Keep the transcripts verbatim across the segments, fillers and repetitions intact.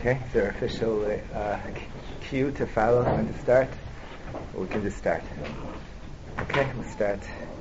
Okay, is there official uh, cue to follow and to start? Or we can just start. Okay, we'll start.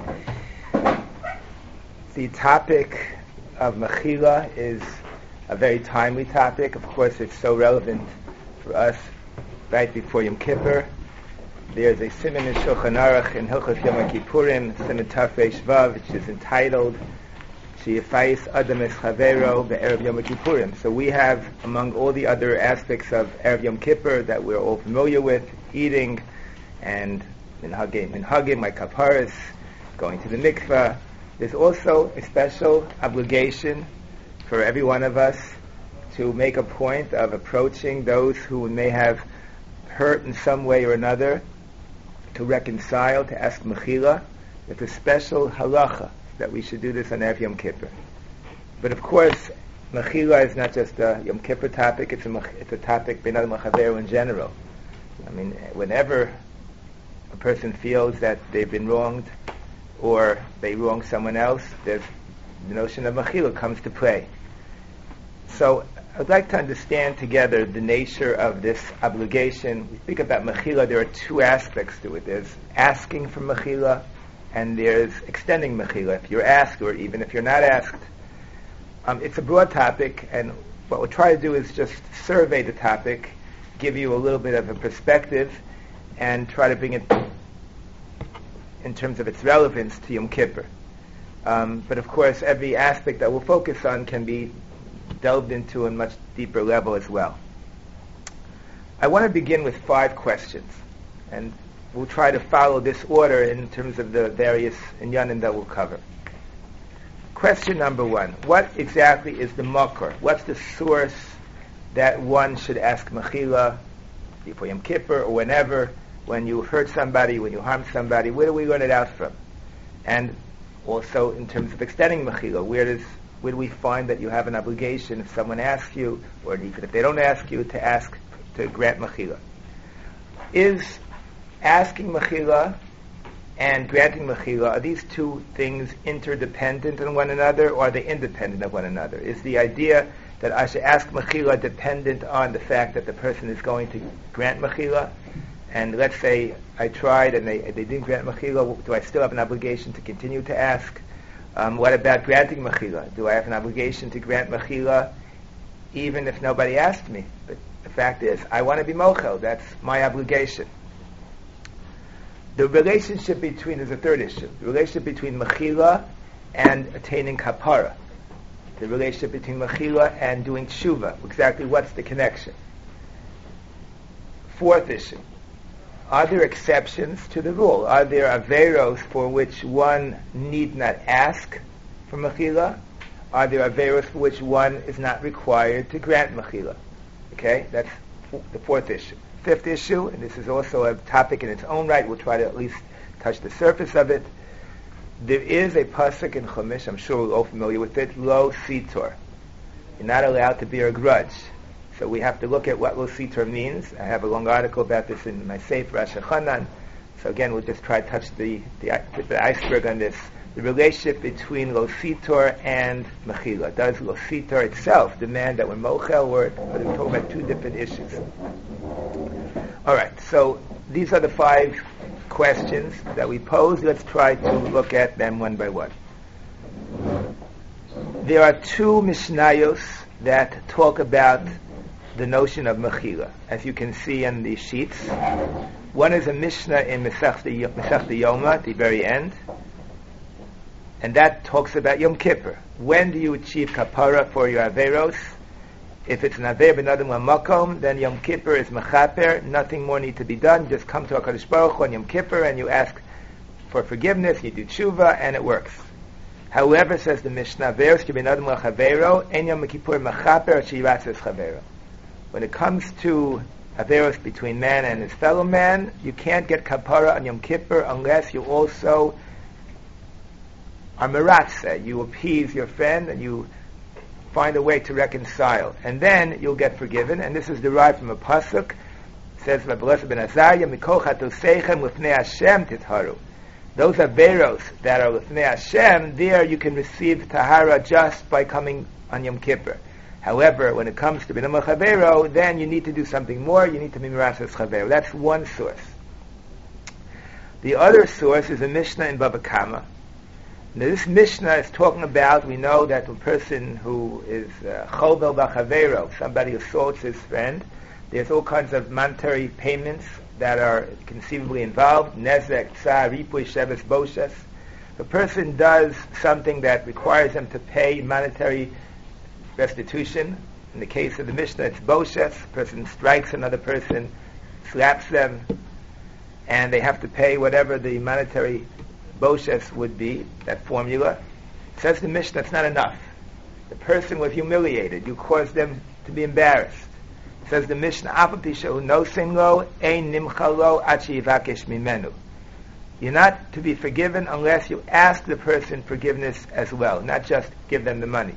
The topic of Mechila is a very timely topic. Of course, it's so relevant for us right before Yom Kippur. There's a siman in Shulchan Aruch in Hilchos Yom Kippurim, siman Taf Reish Vav, which is entitled Sheyifayis Adam Es Chavero Be'erev Yom Kippurim. So we have, among all the other aspects of Erev Yom Kippur that we're all familiar with, eating and minhagim, minhagim, my kaparas, going to the mikveh, there's also a special obligation for every one of us to make a point of approaching those who may have hurt in some way or another, to reconcile, to ask mechila. It's a special halacha that we should do this on Erev Yom Kippur. But of course, mechila is not just a Yom Kippur topic, it's a, it's a topic b'nei machaveru in general. I mean, whenever a person feels that they've been wronged or they wrong someone else, there's the notion of mechila comes to play. So I'd like to understand together the nature of this obligation. We speak about mechila, there are two aspects to it. There's asking for mechila, and there's extending mechila, if you're asked or even if you're not asked. Um, it's a broad topic, and what we'll try to do is just survey the topic, give you a little bit of a perspective, and try to bring it in terms of its relevance to Yom Kippur. Um, but of course, every aspect that we'll focus on can be delved into on a much deeper level as well. I want to begin with five questions, and we'll try to follow this order in terms of the various inyanim that we'll cover. Question number one: what exactly is the makor? What's the source that one should ask mechila before Yom Kippur or whenever, when you hurt somebody, when you harm somebody? Where do we learn it out from? And also in terms of extending mechila, where does where do we find that you have an obligation if someone asks you, or even if they don't ask you, to ask to grant mechila? Is asking mechila and granting mechila, are these two things interdependent on one another, or are they independent of one another? Is the idea that I should ask mechila dependent on the fact that the person is going to grant mechila? And let's say I tried and they, they didn't grant mechila, do I still have an obligation to continue to ask? Um, what about granting mechila? Do I have an obligation to grant mechila even if nobody asked me? But the fact is, I want to be mochel. That's my obligation. The relationship between, there's a third issue, the relationship between mechila and attaining kapara. The relationship between mechila and doing tshuva. Exactly what's the connection? Fourth issue: are there exceptions to the rule? Are there averos for which one need not ask for mechila? Are there averos for which one is not required to grant mechila? Okay, that's f- the fourth issue. Fifth issue, and this is also a topic in its own right, we'll try to at least touch the surface of it. There is a pasuk in Chumash, I'm sure we're all familiar with it, lo sitor. You're not allowed to bear a grudge. So we have to look at what lo sitor means. I have a long article about this in my Sefer Rosh Hashanah. So again, we'll just try to touch the, the, the iceberg on this. The relationship between lo sitor and mechila. Does lo sitor itself demand that we're mochel, or are we talking about two different issues? All right, so these are the five questions that we pose. Let's try to look at them one by one. There are two mishnayos that talk about the notion of mechila, as you can see in the sheets. One is a mishnah in Masechta Yoma at the very end, and that talks about Yom Kippur. When do you achieve kapara for your averos? If it's an aver b'nadam l'makom, then Yom Kippur is mechaper. Nothing more need to be done. You just come to HaKadosh Baruch Hu on Yom Kippur and you ask for forgiveness. You do tshuva and it works. However, says the Mishnah, averos b'nadam l'chavero en Yom Kippur mechaper shiratzes chavero. When it comes to averos between man and his fellow man, you can't get kapara on Yom Kippur unless you also are meratzeh. You appease your friend and you find a way to reconcile, and then you'll get forgiven. And this is derived from a pasuk. It says, "V'blessed ben Azariah mikol chatoseichem lifnei Hashem titharu." Those averos that are lifnei Hashem, there you can receive tahara just by coming on Yom Kippur. However, when it comes to B'nai Chavero, then you need to do something more. You need to be Mirasas Chavero. That's one source. The other source is a Mishnah in Baba Kama. Now, this Mishnah is talking about, we know that a person who is Chobel B'Chavero, somebody assaults his friend, there's all kinds of monetary payments that are conceivably involved. Nezek, Tsar, Ripuy, Sheves, Boshes. If a person does something that requires them to pay monetary restitution, in the case of the Mishnah, it's Boshes. A person strikes another person, slaps them, and they have to pay whatever the monetary Boshes would be, that formula. It says the Mishnah, it's not enough. The person was humiliated. You caused them to be embarrassed. It says the Mishnah, no sinlo, ein nimchalo, achi yivakesh mimenu. You're not to be forgiven unless you ask the person forgiveness as well, not just give them the money.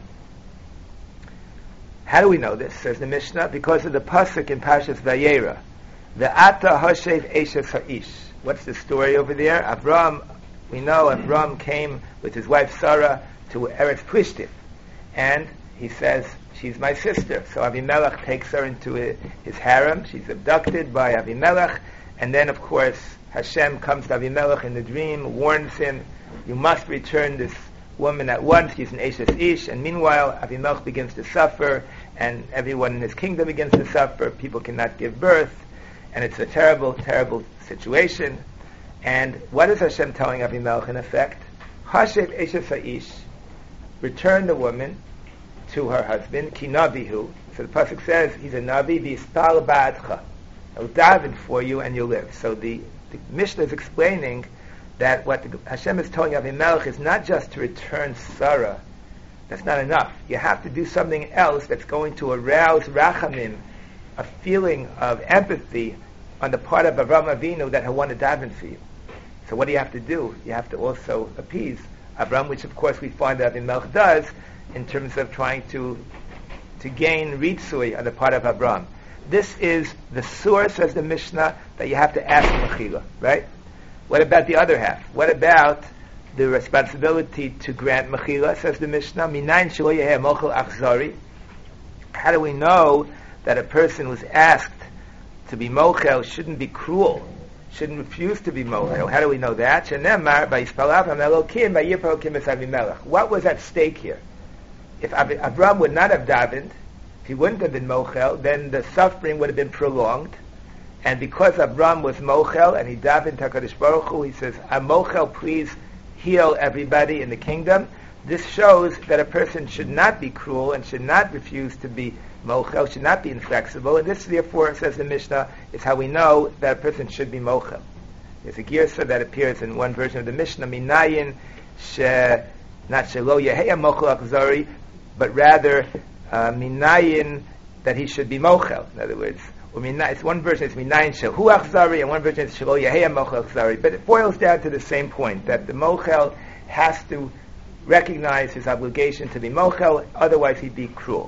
How do we know this? Says the Mishnah, because of the pasuk in Parshas Vayera. Ve'ata hashev eshes ha'ish. What's the story over there? Avram, we know Avram came with his wife Sarah to Eretz Plishtim, and he says, she's my sister. So Avimelech takes her into his harem. She's abducted by Avimelech, and then of course Hashem comes to Avimelech in the dream, warns him, you must return this woman at once. She's an Eshes Ish. And meanwhile, Avimelech begins to suffer, and everyone in his kingdom begins to suffer. People cannot give birth, and it's a terrible, terrible situation. And what is Hashem telling Avimelech in effect? Hashev Eshes Ha'ish, return the woman to her husband, Ki Navihu. So the pasuk says, he's a Navi, V'yispal ba'adcha. He'll daven for you and you'll live. So the, the Mishnah is explaining that what the, Hashem is telling Avimelech is not just to return Sarah. That's not enough. You have to do something else that's going to arouse rachamim, a feeling of empathy on the part of Avraham Avinu that he'll want to daven for you. So what do you have to do? You have to also appease Avraham, which of course we find that Avimelech does in terms of trying to to gain ritzui on the part of Avraham. This is the source, as the Mishnah, that you have to ask Mechila, right? What about the other half? What about the responsibility to grant Mechila, says the Mishnah? Minayin shelo yeheh mochel achzari. How do we know that a person who's asked to be mochel shouldn't be cruel, shouldn't refuse to be mochel? How do we know that? Shenemar v'yispalav hamelokim v'yipro kim es Avimelech. What was at stake here? If Avram would not have davened, if he wouldn't have been mochel, then the suffering would have been prolonged. And because Avram was mochel and he davened to HaKadosh Baruch Hu, he says, "I'm mochel, please heal everybody in the kingdom." This shows that a person should not be cruel and should not refuse to be mochel, should not be inflexible. And this, therefore, says the Mishnah, is how we know that a person should be mochel. There's a girsa that appears in one version of the Mishnah, minayin she, not shelo yeheya mochel achzari, but rather uh, minayin, that he should be mochel. In other words, it's one version is minayin shehu achzari, and one version is shelo yeheya mochel achzari. But it boils down to the same point, that the mochel has to recognize his obligation to be mochel, otherwise he'd be cruel.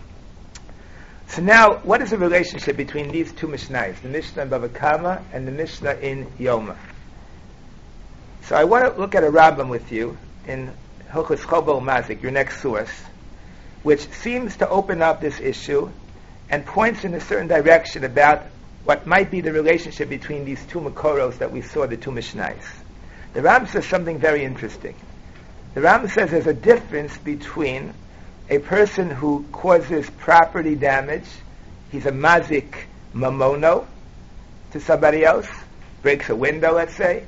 So now, what is the relationship between these two Mishnahs, the Mishnah in Bava Kama and the Mishnah in Yoma? So I want to look at a Rambam with you in Hilchos Chobo Mazik, your next source, which seems to open up this issue and points in a certain direction about what might be the relationship between these two Makoros that we saw, the two Mishnahs. The Rambam says something very interesting. The Rambam says there's a difference between a person who causes property damage, he's a mazik mamono to somebody else, breaks a window, let's say,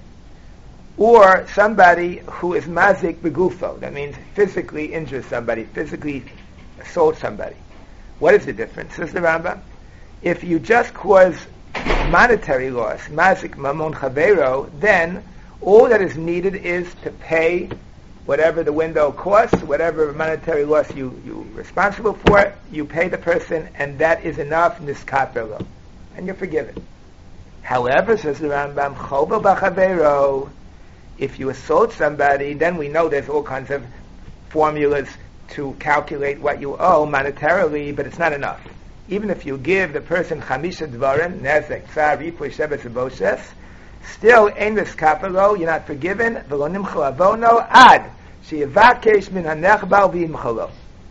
or somebody who is mazik begufo, that means physically injures somebody, physically assaults somebody. What is the difference? Says the Rambam, if you just cause monetary loss, mazik mamon chavero, then all that is needed is to pay whatever the window costs, whatever monetary loss you, you're responsible for, you pay the person, and that is enough, niskaperlo, and you're forgiven. However, says the Rambam, chobo b'chavero, if you assault somebody, then we know there's all kinds of formulas to calculate what you owe monetarily, but it's not enough. Even if you give the person chamisha dvarim, nezek, tzar, ripuy, sheves, boshes, still, ein niskaperlo, you're not forgiven, v'lo nimchal avono, ad, sheyivakesh min hanechbal v'yimchalo.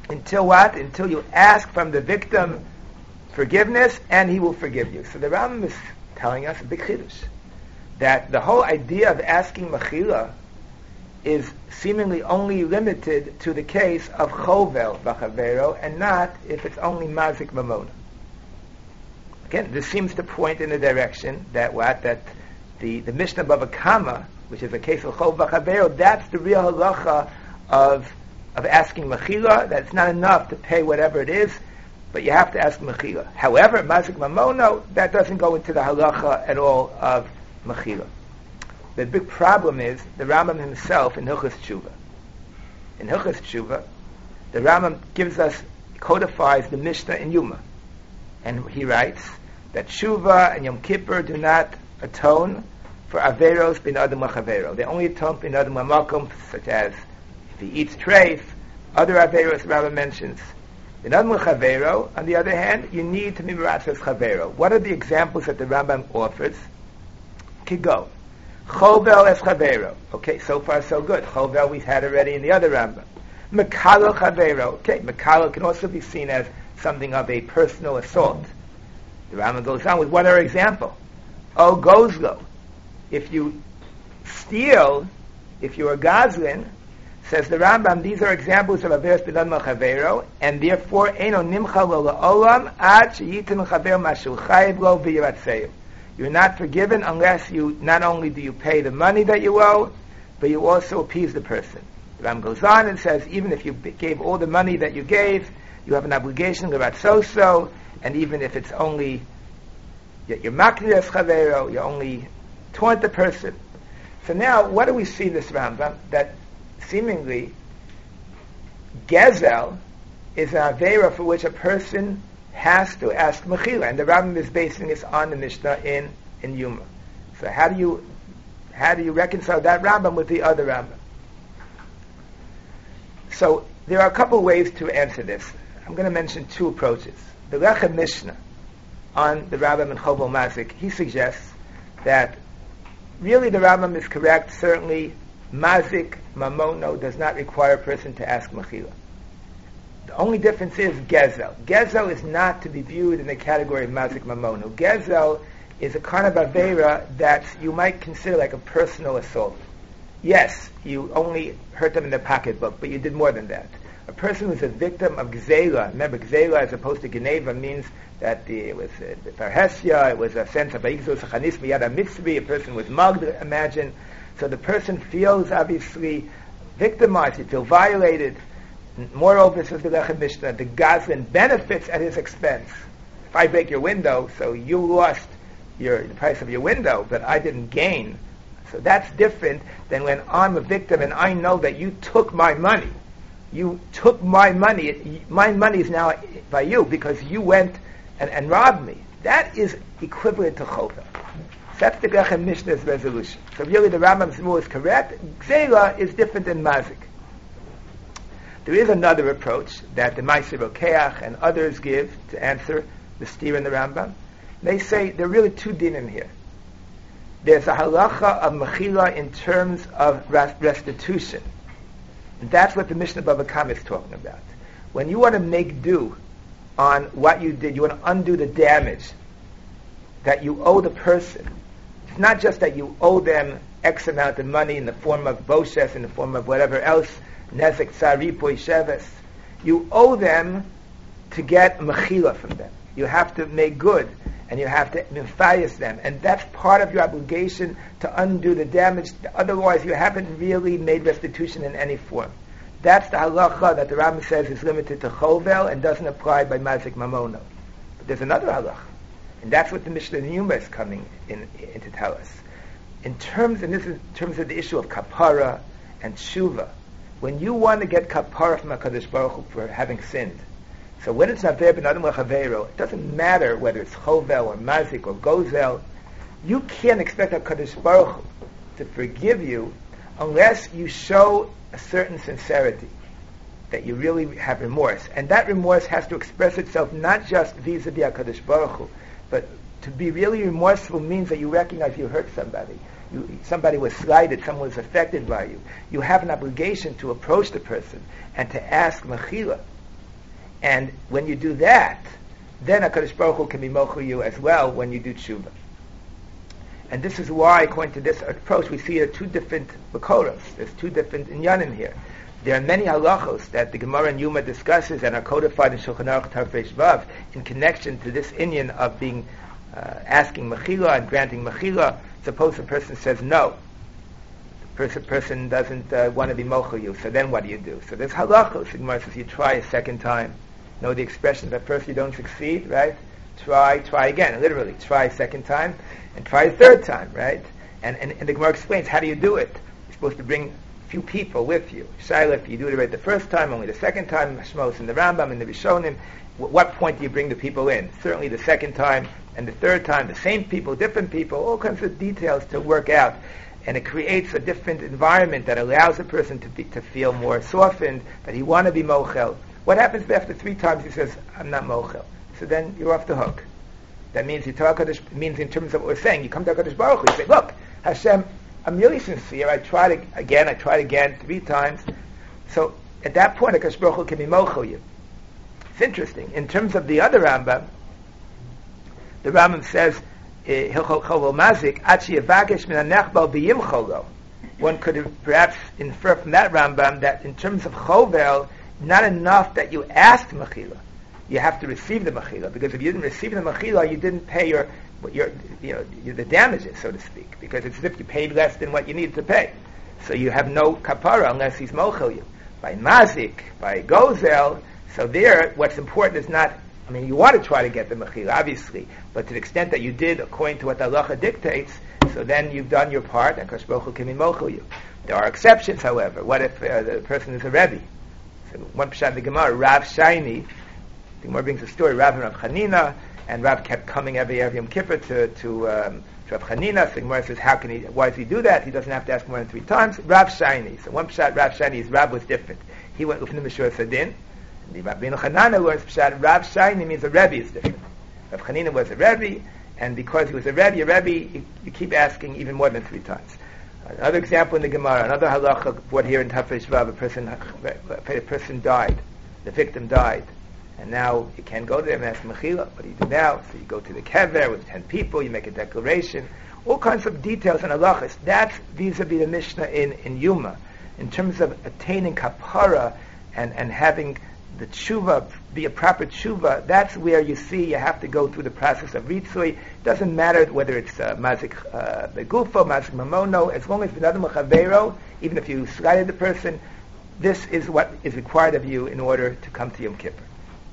Until what? Until you ask from the victim forgiveness, and he will forgive you. So the Rambam is telling us a big chiddush, that the whole idea of asking mechila is seemingly only limited to the case of chovel v'chavero, and not if it's only mazik mamona. Again, this seems to point in the direction that what? That the, the Mishnah Bava Kama, which is a case of chovel v'chavero, that's the real halacha of of asking mechila, that it's not enough to pay whatever it is, but you have to ask mechila. However, mazik mamono, that doesn't go into the halacha at all of mechila. The big problem is the Rambam himself in Hilchos Tshuva. In Hilchos Tshuva, the Rambam gives us, codifies the Mishnah in Yuma. And he writes that Tshuva and Yom Kippur do not atone for Averos bin Adam Lachavero. They only atone bin Adam Lamakom, such as if he eats treif, other Averos the Rambam mentions. Bin Adam Lachavero, on the other hand, you need to be Miratzas Chavero. What are the examples that the Rambam offers? Kigo. Chovel es Chavero. Okay, so far so good. Chovel we've had already in the other Rambam. Mekalo Chavero. Okay, Mekalo can also be seen as something of a personal assault. The Rambam goes on with one other example. O Gozlo. If you steal, if you're a Gazlin, says the Rambam, these are examples of Averos bin Adam Chavero, and therefore Eino Nimcha Lo La'olam Ad Sheyitin Chavero Mashu Chayiv Lo V'Yiratzeu. You're not forgiven unless you, not only do you pay the money that you owe, but you also appease the person. The Rambam goes on and says, even if you gave all the money that you gave, you have an obligation to Ratzoso, and even if it's only, you're maknir es chavero, you only taunt the person. So now, what do we see in this Rambam? That seemingly, Gezel is an Avera for which a person has to ask mechila, and the Rambam is basing this on the Mishnah in, in Yuma. So how do you how do you reconcile that Rambam with the other Rambam? So there are a couple of ways to answer this. I'm going to mention two approaches. The Lechem Mishnah on the Rambam and Chovel Mazik, he suggests that really the Rambam is correct. Certainly, Mazik Mamono does not require a person to ask mechila. The only difference is Gezel. Gezel is not to be viewed in the category of Mazik Mamono. Gezel is a kind of Avera that you might consider like a personal assault. Yes, you only hurt them in their pocketbook, but you did more than that. A person who's a victim of Gzela, remember Gzela as opposed to Geneva means that the, it was uh, Parhesia, it was a sense of Aigzos Chanis Miyad HaMitzvi, a person was mugged, imagine. So the person feels obviously victimized, he feels violated. Moreover, says the Lechem Mishnah, the Gazlan benefits at his expense. If I break your window, so you lost your, the price of your window, but I didn't gain. So that's different than when I'm a victim and I know that you took my money. You took my money. My money is now by you because you went and, and robbed me. That is equivalent to chovel. That's the Lechem Mishnah's resolution. So really the Rambam's rule is correct. Gzela is different than Mazik. There is another approach that the Ma'aser Rokeach and others give to answer the steer in the Rambam. They say there are really two dinim here. There's a halacha of mechila in terms of restitution. And that's what the Mishnah Bava Kama is talking about. When you want to make do on what you did, you want to undo the damage that you owe the person. It's not just that you owe them X amount of money in the form of boshes, in the form of whatever else, nezek tzari poi sheves. You owe them to get mechila from them. You have to make good, and you have to mifayas them, and that's part of your obligation to undo the damage. Otherwise, you haven't really made restitution in any form. That's the halacha that the Rambam says is limited to chovel and doesn't apply by mazik mamono. But there's another halacha, and that's what the Mishnah Yuma is coming in, in to tell us. In terms, and this is in terms of the issue of kapara and tshuva, when you want to get kapara from HaKadosh Baruch Hu for having sinned, so when it's Naver ben Adam L'Chavero, it doesn't matter whether it's chovel or mazik or gozel, you can't expect HaKadosh Baruch Hu to forgive you unless you show a certain sincerity, that you really have remorse. And that remorse has to express itself not just vis-a-vis HaKadosh Baruch Hu, but to be really remorseful means that you recognize you hurt somebody. You, somebody was slighted, someone was affected by you. You have an obligation to approach the person and to ask mechila. And when you do that, then HaKadosh Baruch Hu can be mochel you as well when you do tshuva. And this is why, according to this approach, we see there are two different makoros. There's two different inyanim here. There are many halachos that the Gemara in Yuma discusses and are codified in Shulchan Aruch Tarfesh Vav in connection to this inyan of being uh, asking mechila and granting mechila. Suppose a person says no. The person, person doesn't uh, want to be mochel you, so then what do you do? So there's halachos. The Gemara says you try a second time. Know the expression that first you don't succeed, right? Try, try again. Literally, try a second time and try a third time, right? And, and, and the Gemara explains, how do you do it? You're supposed to bring a few people with you. Shaila, if you do it right the first time, only the second time, Mashmos in the Rambam, in the Rishonim, w- what point do you bring the people in? Certainly the second time and the third time, the same people, different people, all kinds of details to work out. And it creates a different environment that allows a person to be, to feel more softened, that he want to be mochel. What happens if after three times he says, I'm not mochel? So then you're off the hook. That means you tell HaKadosh, means in terms of what we're saying, you come to HaKadosh Baruch Hu, you say, look, Hashem, I'm really sincere, I tried again, I tried again, three times. So at that point, HaKadosh Baruch Hu can be mochel you. It's interesting. In terms of the other Rambam, the Rambam says, Hilchot Chovel Mazik, Achi Yevakesh Min HaNechbal B'yim Cholo. One could perhaps infer from that Rambam that in terms of Chovel, not enough that you asked mechila. You have to receive the mechila, because if you didn't receive the mechila, you didn't pay your, your, you know, your, the damages, so to speak, because it's as if you paid less than what you needed to pay. So you have no kapara unless he's mochel you. By mazik, by gozel, so there, what's important is not, I mean, you want to try to get the mechila, obviously, but to the extent that you did according to what the halacha dictates, so then you've done your part, and HaKadosh Baruch Hu can be mochel you. There are exceptions, however. What if uh, the person is a Rebbe? So one pshat in the Gemara, Rav Shaini, the Gemara brings a story, Rav and Rav Chanina, and Rav kept coming every every Yom Kippur to to, um, to Rav Chanina. So the Gemara says, how can he? Why does he do that? He doesn't have to ask more than three times. Rav Shaini. So one pshat, Rav Shaini's Rav was different. He went with the Mishur Sadin. The Rabbeinu Chanana learns pshat. Rav Shaini means a Rebbe is different. Rav Chanina was a Rebbe, and because he was a Rebbe, a Rebbe, you, you keep asking even more than three times. Another example in the Gemara, another halacha brought here in Tafresh Vav, a person, a person died, the victim died, and now you can't go there and ask mechila. What do you do now? So you go to the kever with ten people, you make a declaration, all kinds of details and halachas. That's vis-a-vis the Mishnah in, in Yuma, in terms of attaining kapara and, and having the tshuva be a proper tshuva. That's where you see you have to go through the process of ritzui. It doesn't matter whether it's uh, mazik uh, begufo, mazik mamono, as long as v'nadam l'chavero, even if you slighted the person, this is what is required of you in order to come to Yom Kippur.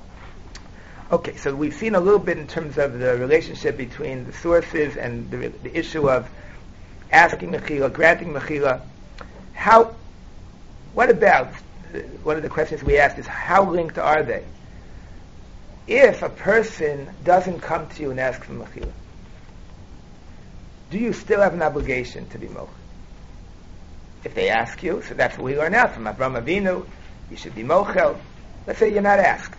Okay, so we've seen a little bit in terms of the relationship between the sources and the, the issue of asking mechila, granting mechila. How? What about? One of the questions we asked is, how linked are they? If a person doesn't come to you and ask for mechila, do you still have an obligation to be mochel? If they ask you, so that's what we learn out from Avraham Avinu, you should be mochel. Let's say you're not asked.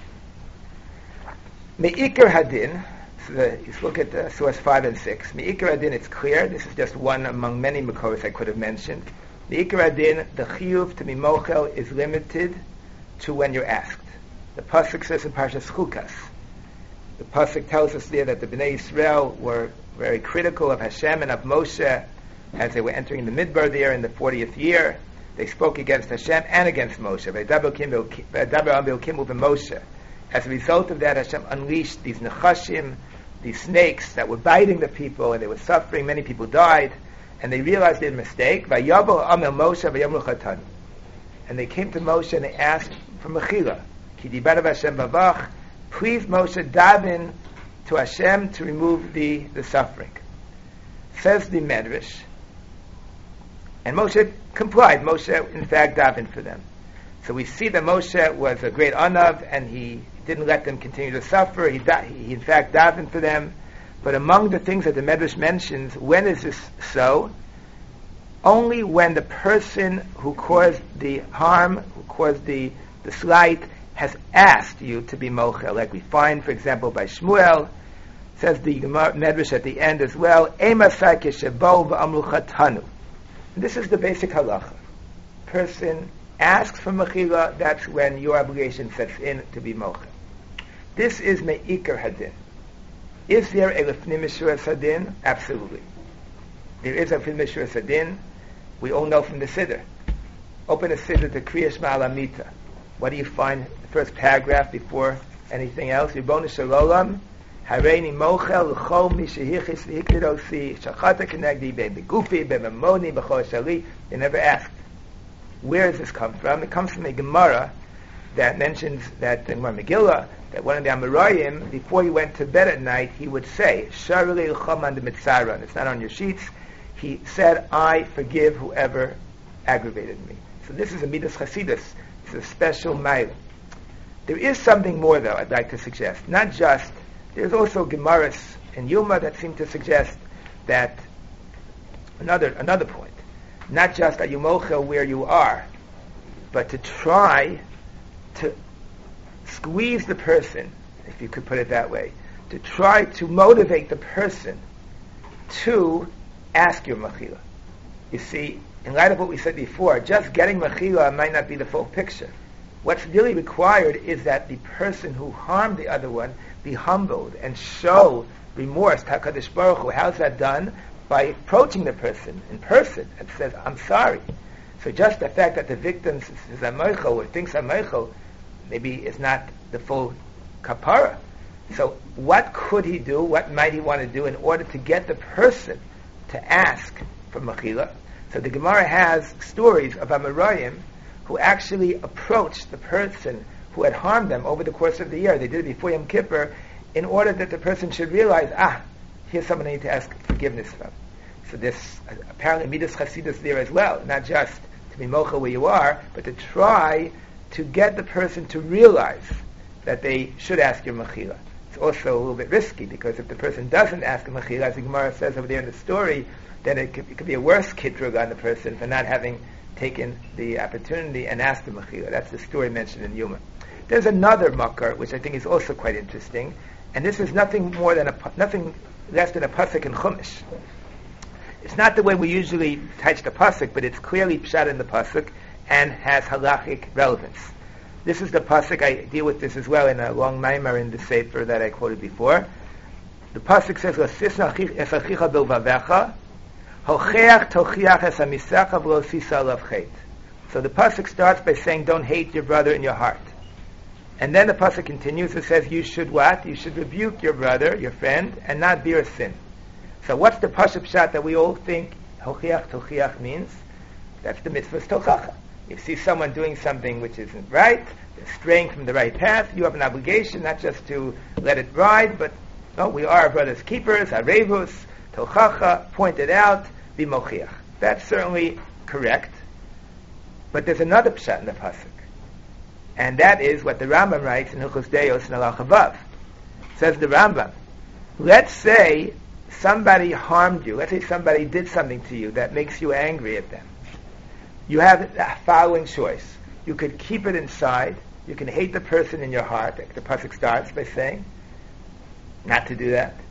Me'ikar hadin, so the, you look at uh, source five and six. Me'ikar hadin, it's clear. This is just one among many makoros I could have mentioned. The Ikar Adin, the chiyuv to be mochel, is limited to when you're asked. The pasuk says in Parshas Chukas. The pasuk tells us there that the Bnei Yisrael were very critical of Hashem and of Moshe as they were entering the Midbar there in the fortieth year. They spoke against Hashem and against Moshe. As a result of that, Hashem unleashed these nechashim, these snakes that were biting the people, and they were suffering. Many people died. And they realized their mistake. And they came to Moshe and they asked for mechila. Please, Moshe, daven to Hashem to remove the, the suffering. Says the Medrash. And Moshe complied. Moshe, in fact, davened for them. So we see that Moshe was a great anav, and he didn't let them continue to suffer. He, da- he in fact, davened for them. But among the things that the Medrash mentions, when is this so? Only when the person who caused the harm, who caused the, the slight, has asked you to be mochel. Like we find, for example, by Shmuel, says the Medrash at the end as well, this is the basic halacha. Person asks for mechila, that's when your obligation sets in to be mochel. This is me'ikar hadin. Is there a lefnim mishuras hadin? Absolutely. There is a lefnim mishuras hadin. We all know from the Siddur. Open a Siddur to Kriya Shema Alamita. What do you find? The first paragraph before anything else. Ribbono shel olam, hareini mochel l'chol mi shehichis v'hikted osi shachata kenegdi be'begufi be'memoni b'chol shali. They never asked, where does this come from? It comes from a Gemara that mentions that in Megillah, that one of the Amoraim, before he went to bed at night, he would say, Sharli l'chom and mitzara. It's not on your sheets. He said, I forgive whoever aggravated me. So this is a Midas Chasidus. It's a special mile. There is something more, though, I'd like to suggest. Not just, there's also Gemaras in Yuma that seem to suggest that, another another point, not just are you mochel where you are, but to try to squeeze the person, if you could put it that way, to try to motivate the person to ask your mechila. You see, in light of what we said before, just getting mechila might not be the full picture. What's really required is that the person who harmed the other one be humbled and show remorse to HaKadosh Baruch Hu. How's that done? By approaching the person in person and says, I'm sorry. So just the fact that the victim says Amoichel or thinks Amoichel maybe is not the full kapara. So what could he do? What might he want to do in order to get the person to ask for mechila? So the Gemara has stories of Amoraim who actually approached the person who had harmed them over the course of the year. They did it before Yom Kippur in order that the person should realize, ah, here's someone I need to ask forgiveness from. So this, uh, apparently Midas Chasidus there as well, not just to be mocha where you are, but to try to get the person to realize that they should ask your mechila. It's also a little bit risky, because if the person doesn't ask a mechila, as the Gemara says over there in the story, then it could, it could be a worse kitrug on the person for not having taken the opportunity and asked the mechila. That's the story mentioned in Yuma. There's another makar, which I think is also quite interesting, and this is nothing more than a, nothing less than a pasuk in Chumash. It's not the way we usually touch the pasuk, but it's clearly pshat in the pasuk and has halachic relevance. This is the pasuk. I deal with this as well in a long maimar in the sefer that I quoted before. The pasuk says, "L'sisna es achicha bilvavecha, hocheach tochiach es hamisecha v'lo sisa alav chet." So the pasuk starts by saying, "Don't hate your brother in your heart," and then the pasuk continues. It says, "You should what? You should rebuke your brother, your friend, and not bear a sin." So what's the pasuk pshat that we all think hochiach tochiach means? That's the mitzvah's tochacha. You see someone doing something which isn't right, they're straying from the right path, you have an obligation not just to let it ride, but no, we are our brother's keepers, arevus, tochacha, pointed out, bimochiach. That's certainly correct. But there's another pshat in the pasuk, and that is what the Rambam writes in Hilchos Deos in Halacha Vav. Says the Rambam, let's say somebody harmed you, let's say somebody did something to you that makes you angry at them. You have the following choice. You could keep it inside. You can hate the person in your heart, like the pasuk starts by saying, not to do that.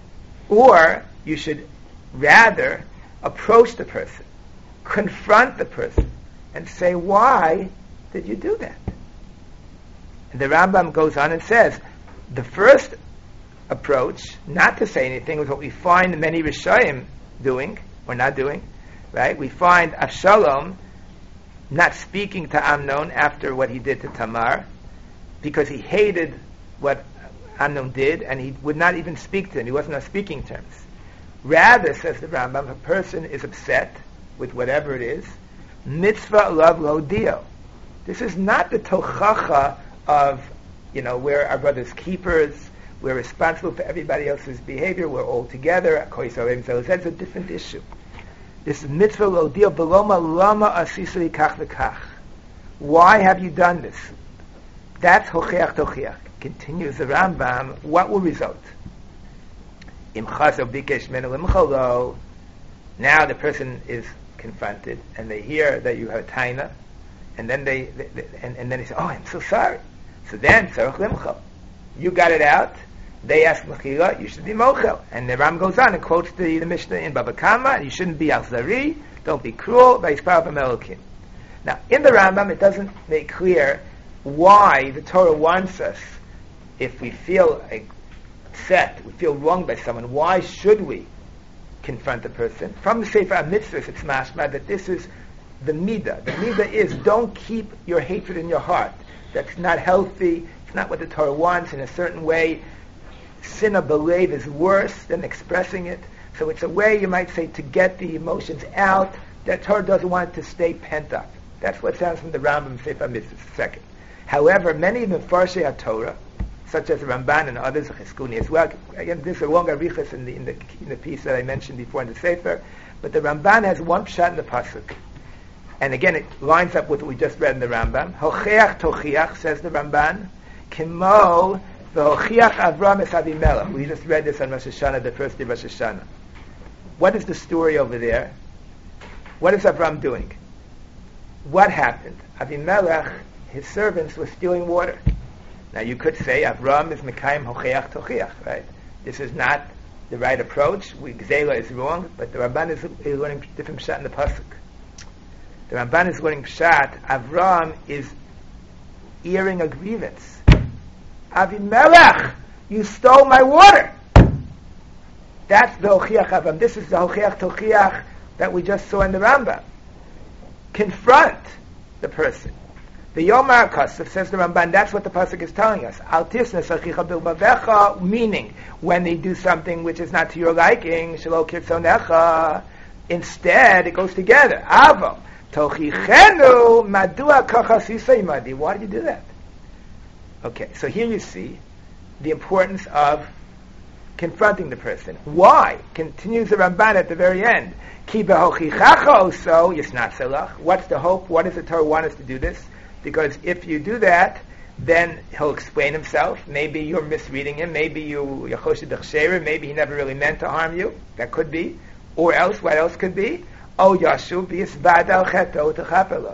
Or you should rather approach the person, confront the person, and say, why did you do that? And the Rambam goes on and says, the first approach, not to say anything, is what we find many Rishayim doing, or not doing, right? We find Avshalom not speaking to Amnon after what he did to Tamar, because he hated what Amnon did, and he would not even speak to him. He wasn't on speaking terms. Rather, says the Rambam, if a person is upset with whatever it is, mitzvah love lodio. This is not the tochacha of, you know, we're our brother's keepers, we're responsible for everybody else's behavior, we're all together. That's a different issue. This is mitzvah lodio beloma lama asisri kach v'kach. Why have you done this? That's hocheach tochiach. Continues the Rambam. What will result? Im chasav bikesh menu limchalo. Now the person is confronted, and they hear that you have a taina, and then they, they, they and, and then they say, "Oh, I'm so sorry." So then tzarich limchal. You got it out. They ask mechila, you should be mochel. And the Ram goes on and quotes the, the Mishnah in Baba Kama, you shouldn't be al-zari, don't be cruel, v'yispar b'melokim. Now, in the Rambam, it doesn't make clear why the Torah wants us, if we feel upset, we feel wronged by someone, why should we confront the person? From the Sefer HaMitzvos, it's mashma that this is the midah. The midah is don't keep your hatred in your heart. That's not healthy. It's not what the Torah wants. In a certain way, sin of belief is worse than expressing it. So it's a way, you might say, to get the emotions out. That Torah doesn't want it to stay pent up. That's what sounds from the Rambam Sefer HaMitzvos. Second, however, many of the Mefarshei HaTorah, such as the Ramban and others, Chizkuni as well. Again, this is a long arichas in the, in the in the piece that I mentioned before in the Sefer. But the Ramban has one pshat in the pasuk, and again it lines up with what we just read in the Rambam. Hocheach tochiach, says the Ramban, kimo v'hochiach Avram es Avimelech. We just read this on Rosh Hashanah, the first day of Rosh Hashanah. What is the story over there? What is Avram doing? What happened? Avimelech, his servants, were stealing water. Now you could say Avram is Mekayim Hocheach Tochiach, right? This is not the right approach. We, Gzela is wrong, but the Ramban is, is learning different pshat in the pasuk. The Ramban is learning pshat. Avram is airing a grievance. Avimelech, you stole my water. That's the Hocheach Avram. This is the Hocheach Tochiach that we just saw in the Rambam. Confront the person. The Yomar HaKosov, says the Ramban, that's what the pasuk is telling us. Al tisna sachicha bilbavecha, meaning when they do something which is not to your liking, shelo kirtzonecha, instead it goes together. Avo tochichenu madua kachasisa imadi. Why did you do that? Okay, so here you see the importance of confronting the person. Why? Continues the Ramban at the very end. Ki behochichacha oso yisnatzelach. What's the hope? What does the Torah want us to do this? Because if you do that, then he'll explain himself. Maybe you're misreading him. Maybe you Yechoshid Dechsherim. Maybe he never really meant to harm you. That could be. Or else, what else could be? Oh, Yashuv b'yisbad al cheto techapelo.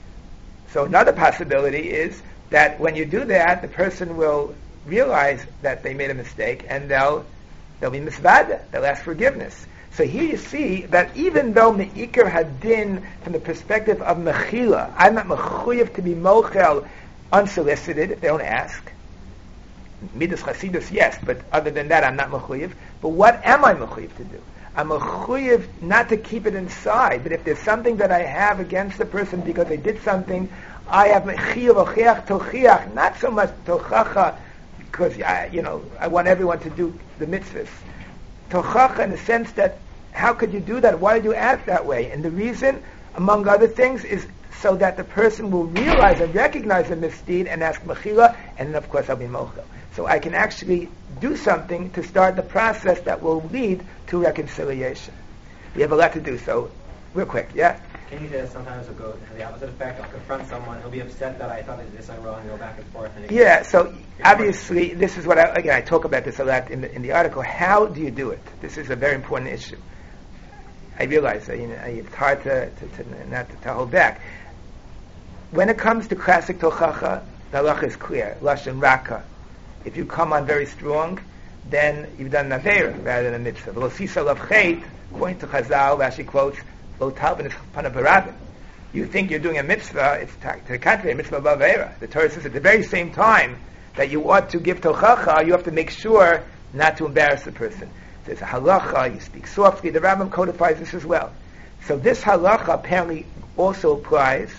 So another possibility is that when you do that, the person will realize that they made a mistake, and they'll they'll be misvada. They'll ask forgiveness. So here you see that even though Me'ikar Hadin, from the perspective of Mechila, I'm not mechuyev to be mochel unsolicited, if they don't ask. Midas Chasidus, yes, but other than that, I'm not mechuyev. But what am I mechuyev to do? I'm mechuyev not to keep it inside, but if there's something that I have against the person because they did something, I have mechiyev ocheach tochiach, not so much tochacha, because I, you know, I want everyone to do the mitzvahs. Tochacha, in the sense that, how could you do that? Why did you act that way? And the reason, among other things, is so that the person will realize and recognize the misdeed and ask mechila, and then of course I'll be mochel. So I can actually do something to start the process that will lead to reconciliation. We have a lot to do, so real quick, yeah? Can you just sometimes go to the opposite effect? I'll confront someone, he'll be upset that I thought I did this wrong, and go back and forth. And yeah, so obviously, this is what I, again, I talk about this a lot in the, in the article. How do you do it? This is a very important issue. I realize that, you know, it's hard to, to, to not to, to hold back. When it comes to classic tochacha, the halacha is clear. Lashon raka. If you come on very strong, then you've done an aveira rather than a mitzvah. Lo sisa lav chait, according to Chazal, Rashi quotes, Lo talvin is pana barabin. You think you're doing a mitzvah, it's to the contrary, a mitzvah of aveira. The Torah says at the very same time that you ought to give tochacha, you have to make sure not to embarrass the person. There's a halacha, you speak softly. The Rambam codifies this as well. So this halacha apparently also applies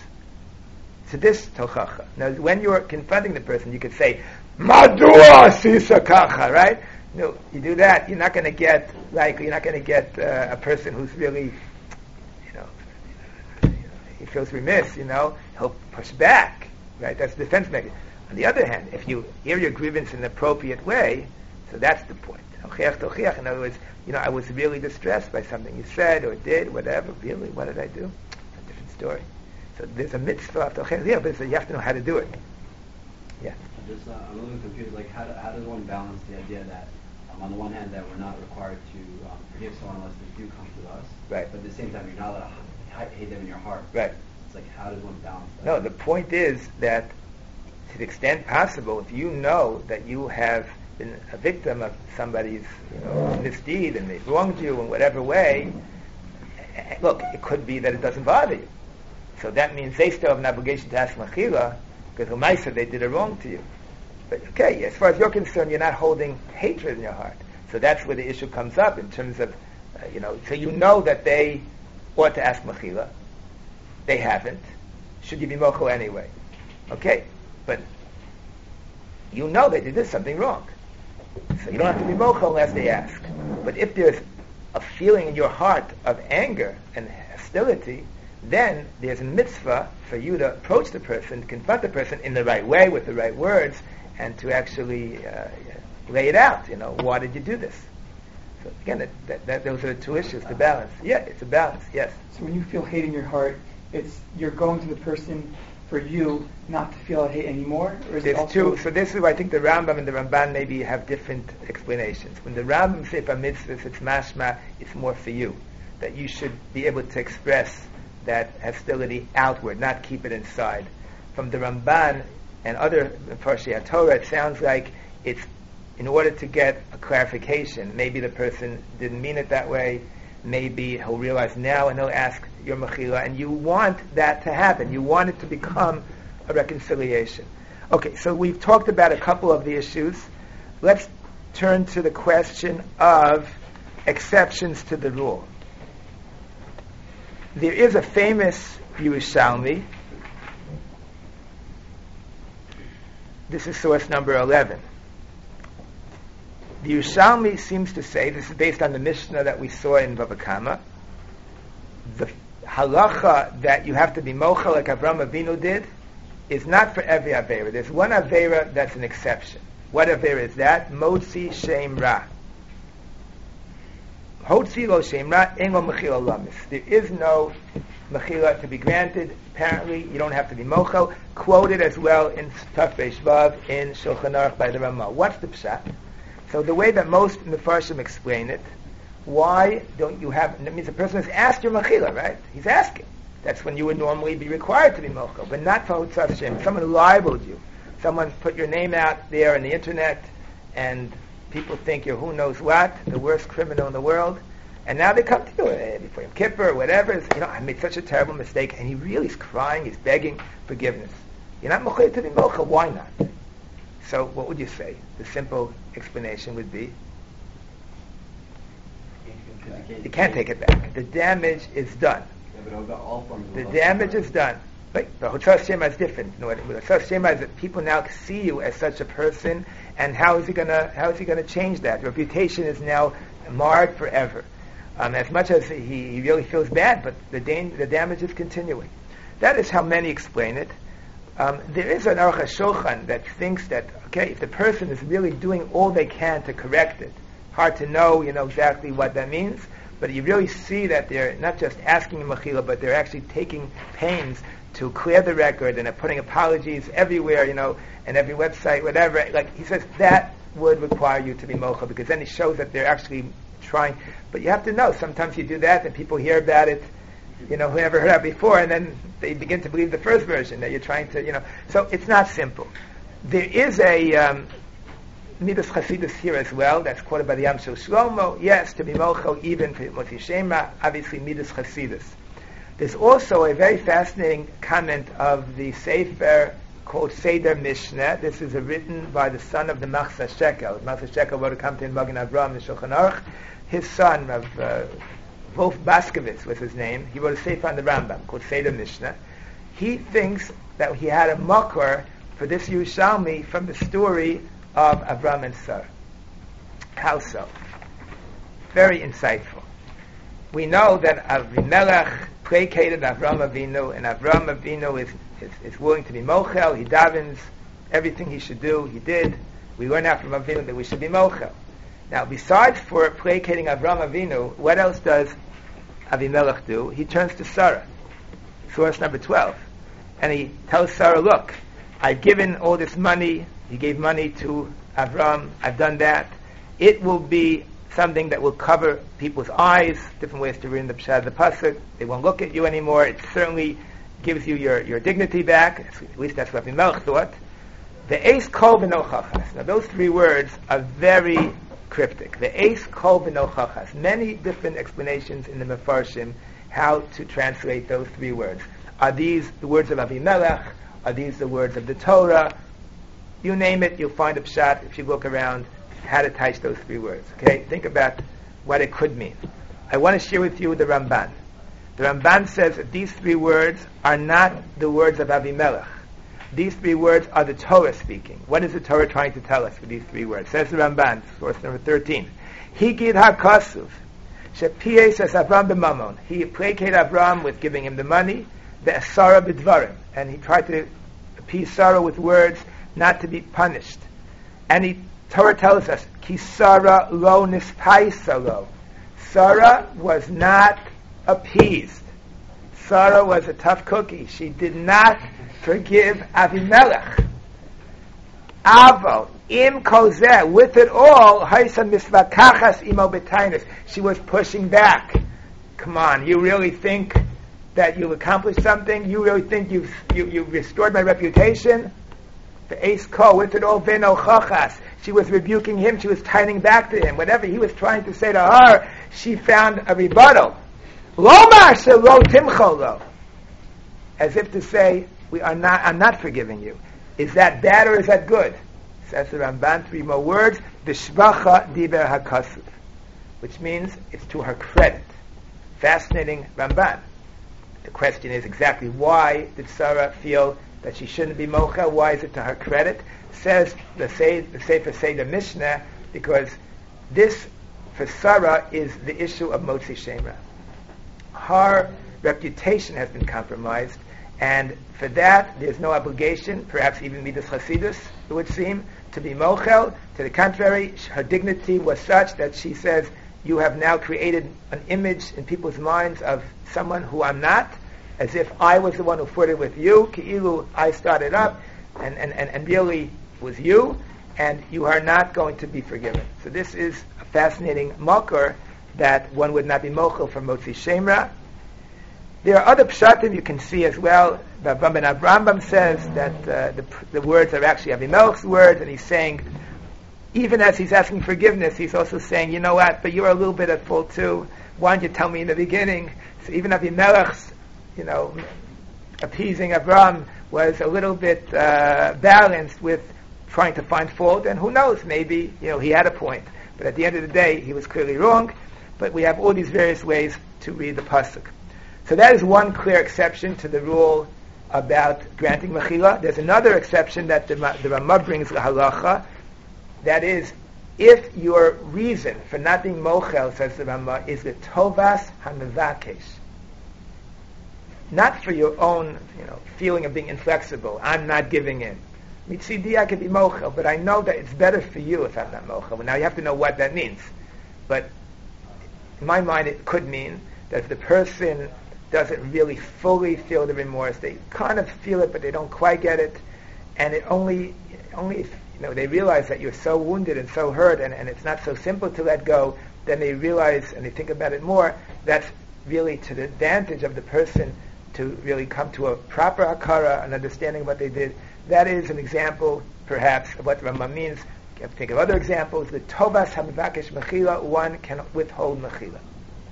to this tochacha. Now, when you're confronting the person, you could say, Madua sisa kacha, right? No, you do that, you're not going to get, like, you're not going to get uh, a person who's really, you know, you know, he feels remiss, you know, he'll push back, right? That's the defense mechanism. On the other hand, if you air your grievance in an appropriate way, so that's the point. In other words, you know, I was really distressed by something you said or did, whatever. Really, what did I do? It's a different story. So there's a mitzvah of tochiach, but you have to know how to do it. Yeah. I'm just, uh, I'm a little confused. Like, how, do, how does one balance the idea that, um, on the one hand, that we're not required to um, forgive someone unless they do come to us, right? But at the same time, you're not allowed to hate them in your heart, right? It's like, how does one balance that? No, the point is that, to the extent possible, if you know that you have been a victim of somebody's, you know, misdeed and they've wronged you in whatever way, look, it could be that it doesn't bother you. So that means they still have an obligation to ask mechila, because Umaisa, they did a wrong to you. But okay, as far as you're concerned, you're not holding hatred in your heart. So that's where the issue comes up in terms of, uh, you know, so you know that they ought to ask mechila. They haven't. Should you be mochel anyway? Okay, but you know that they did something wrong. So you don't have to be mochel unless they ask. But if there's a feeling in your heart of anger and hostility, then there's a mitzvah for you to approach the person, confront the person in the right way with the right words, and to actually uh, lay it out. You know, why did you do this? So again, that, that, that, those are the two issues, the balance. Yeah, it's a balance, yes. So when you feel hate in your heart, it's you're going to the person for you not to feel hate anymore? Or is There's it also two, so this is why I think the Rambam and the Ramban maybe have different explanations. When the Rambam says mitzvahs, it's mashma, it's more for you, that you should be able to express that hostility outward, not keep it inside. From the Ramban and other Parshei Torah, it sounds like it's in order to get a clarification. Maybe the person didn't mean it that way. Maybe he'll realize now and he'll ask your mechila, and you want that to happen. You want it to become a reconciliation. Okay, so we've talked about a couple of the issues. Let's turn to the question of exceptions to the rule. There is a famous Yerushalmi. This is source number eleven. The Yerushalmi seems to say, this is based on the Mishnah that we saw in Bava Kama, the halacha that you have to be mochel like Avram Avinu did is not for every Aveira. There's one Aveira that's an exception. What Aveira is that? Motzi Shem Ra. Hotzi lo Shem Ra, ein lo mechila lamis. There is no mechila to be granted. Apparently, you don't have to be mochel. Quoted as well in Taf Reish Vav in Shulchan Aruch by the Ramah. What's the pshat? So the way that most Mefarshim explain it, why don't you have, that means the person has asked your mechila, right? He's asking. That's when you would normally be required to be mochel, but not for Hotzas Shem. Someone libeled you. Someone put your name out there on the internet, and people think you're who knows what, the worst criminal in the world, and now they come to you eh, before Yom Kippur or whatever. It's, you know, I made such a terrible mistake, and he really is crying, he's begging forgiveness. You're not mochel to be mochel, why not? So what would you say? The simple explanation would be, you can't take it back. The damage is done. Yeah, but all forms The of damage is done. But the Hotzas Shema is different. You know, the Hotzas Shema is that people now see you as such a person, and how is he gonna how is he gonna change that? Your reputation is now marred forever. Um, as much as he, he really feels bad, but the da- the damage is continuing. That is how many explain it. Um, there is an Aruch HaShulchan that thinks that, okay, if the person is really doing all they can to correct it, hard to know, you know, exactly what that means, but you really see that they're not just asking a mechila, but they're actually taking pains to clear the record, and they're putting apologies everywhere, you know, and every website, whatever. Like, he says that would require you to be mochel, because then it shows that they're actually trying. But you have to know, sometimes you do that, and people hear about it, you know, who never heard that before, and then they begin to believe the first version that you're trying to, you know. So it's not simple. There is a um, Midas Chasidus here as well, that's quoted by the Yam Shel Shlomo. Yes, to be mochel even for Motzi Shema, obviously Midas Chasidus. There's also a very fascinating comment of the Sefer called Seder Mishnah. This is a written by the son of the Machzah Shekel. Machzah Shekel wrote a comment in Magen Avraham in Shulchan Aruch. His son, of uh, Wolf Baskovitz was his name, he wrote a Sefer on the Rambam called Seder Mishnah. He thinks that he had a makor for this Yerushalmi from the story of Avram and Sarah. How so? Very insightful. We know that Avimelech placated Avram Avinu, and Avram Avinu is, is, is willing to be mochel. He davens everything he should do. He did. We learn out from Avinu that we should be mochel. Now, besides for placating Avram Avinu, what else does Avimelech do? He turns to Sarah, source number twelve, and he tells Sarah, look, I've given all this money. He gave money to Avram. I've done that. It will be something that will cover people's eyes, different ways to read in the Pshat, the Pasuk. They won't look at you anymore. It certainly gives you your, your dignity back. At least that's what Avimelech thought. The Eis Kol V'no Chachas. Now those three words are very cryptic. The Eis Kol V'no Chachas. Many different explanations in the Mefarshim how to translate those three words. Are these the words of Avimelech? Are these the words of the Torah? You name it, you'll find a pshat if you look around how to touch those three words. Okay, think about what it could mean. I want to share with you the Ramban. The Ramban says that these three words are not the words of Avimelech. These three words are the Torah speaking. What is the Torah trying to tell us with these three words? Says the Ramban, source number thirteen. Higid HaKasuv, Shepiyeh says Avram b'mamon. He placated Avram with giving him the money, the Asara b'dvarim, and he tried to appease Sarah with words not to be punished. And he, Torah tells us, Ki Sarah lo nispaisa lo. Sarah was not appeased. Sarah was a tough cookie. She did not forgive Avimelech. Avo, im kozeh, with it all, haisa misvakachas imo b'tainis. She was pushing back. Come on, you really think that you've accomplished something? You really think you've you, you've restored my reputation? The ace ko, with it all, veno chachas. She was rebuking him. She was turning back to him. Whatever he was trying to say to her, she found a rebuttal. Lomar shelo timcholo, as if to say, "We are not. I'm not forgiving you." Is that bad or is that good? Says the Ramban. Three more words: B'shvacha diber hakasuv, which means it's to her credit. Fascinating Ramban. The question is exactly why did Sarah feel that she shouldn't be mocha? Why is it to her credit? Says the say the Sefer Seder Mishnah, because this for Sarah is the issue of Motzi Shemra. Her reputation has been compromised, and for that there's no obligation, perhaps even midas chasidus, it would seem, to be mochel. To the contrary, her dignity was such that she says, you have now created an image in people's minds of someone who I'm not, as if I was the one who flirted with you, ki'ilu I started up, and, and, and, and really was you, and you are not going to be forgiven. So this is a fascinating makor that one would not be mochel for Motzi Shemra. There are other pshatim you can see as well. The Rambam says that uh, the, the words are actually Avimelech's words, and he's saying, even as he's asking forgiveness, he's also saying, you know what, but you're a little bit at fault too. Why didn't you tell me in the beginning? So even Avimelech's, you know, appeasing Avram was a little bit uh, balanced with trying to find fault, and who knows, maybe, you know, he had a point. But at the end of the day, he was clearly wrong. But we have all these various ways to read the pasuk. So that is one clear exception to the rule about granting mechila. There's another exception that the, the Ramah brings the halacha. That is, if your reason for not being mochel, says the Ramah, is the tovas hamevakesh, not for your own, you know, feeling of being inflexible. I'm not giving in. Mitzidi, I could be mochel, but I know that it's better for you if I'm not mochel. Well, now you have to know what that means. But in my mind, it could mean that if the person doesn't really fully feel the remorse, they kind of feel it, but they don't quite get it, and it only, only if, you know, they realize that you're so wounded and so hurt, and, and it's not so simple to let go, then they realize, and they think about it more, that's really to the advantage of the person to really come to a proper akara, an understanding of what they did. That is an example, perhaps, of what Rambam means. You have to think of other examples. The tovas hamivakesh mechila, one can withhold mechila.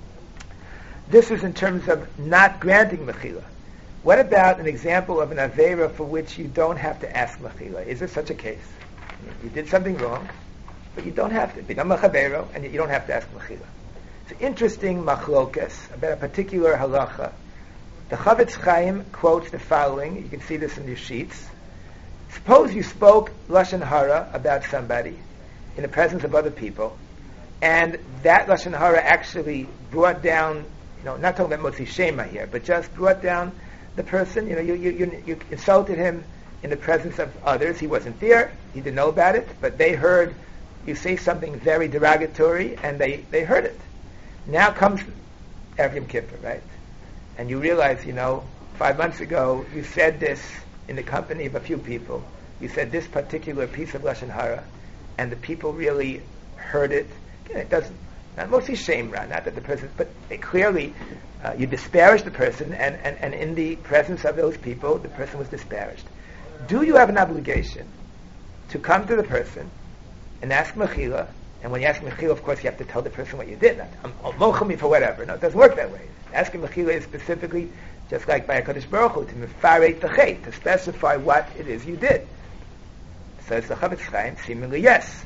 This is in terms of not granting mechila. What about an example of an aveira for which you don't have to ask mechila? Is there such a case? You did something wrong, but you don't have to. B'nam mechaveiro, and you don't have to ask mechila. It's an interesting machlokas about a particular halacha. The Chavetz Chaim quotes the following. You can see this in your sheets. Suppose you spoke lashon hara about somebody in the presence of other people, and that lashon hara actually brought down, you know, not talking about motzi shema here, but just brought down the person. You know, you, you, you, you insulted him in the presence of others. He wasn't there. He didn't know about it, but they heard you say something very derogatory, and they, they heard it. Now comes Erev Yom Kippur, right? And you realize, you know, five months ago you said this in the company of a few people. You said this particular piece of lashon hara, and the people really heard it. Again, it doesn't, not mostly shame, not that the person, but they clearly, uh, you disparaged the person, and, and, and in the presence of those people, the person was disparaged. Do you have an obligation to come to the person and ask mechila? And when you ask mechila, of course, you have to tell the person what you did. Not, I'm mochel me for whatever. No, it doesn't work that way. Asking mechila is specifically just like by HaKadosh Baruch Hu, to mefareit the chet, to specify what it is you did. Says the Chavetz Chaim, seemingly yes.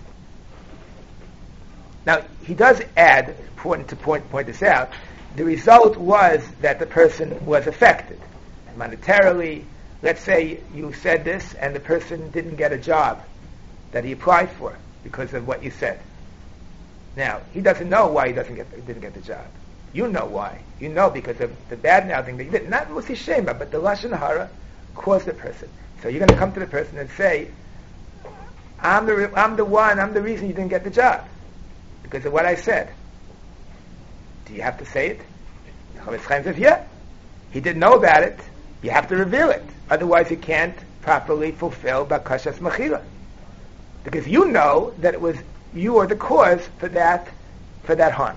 Now, he does add, important to point, point this out, the result was that the person was affected. And monetarily, let's say you said this and the person didn't get a job that he applied for because of what you said. Now, he doesn't know why he doesn't get didn't get the job. You know why. You know because of the bad mouthing that you did. Not Musi Shema, but the Lashon Hara caused the person. So you're going to come to the person and say, I'm the, I'm the one, I'm the reason you didn't get the job. Because of what I said. Do you have to say it? The Chavetz Chaim says, yeah. He didn't know about it. You have to reveal it. Otherwise you can't properly fulfill Bakashas Mechila. Because you know that it was you are the cause for that for that harm.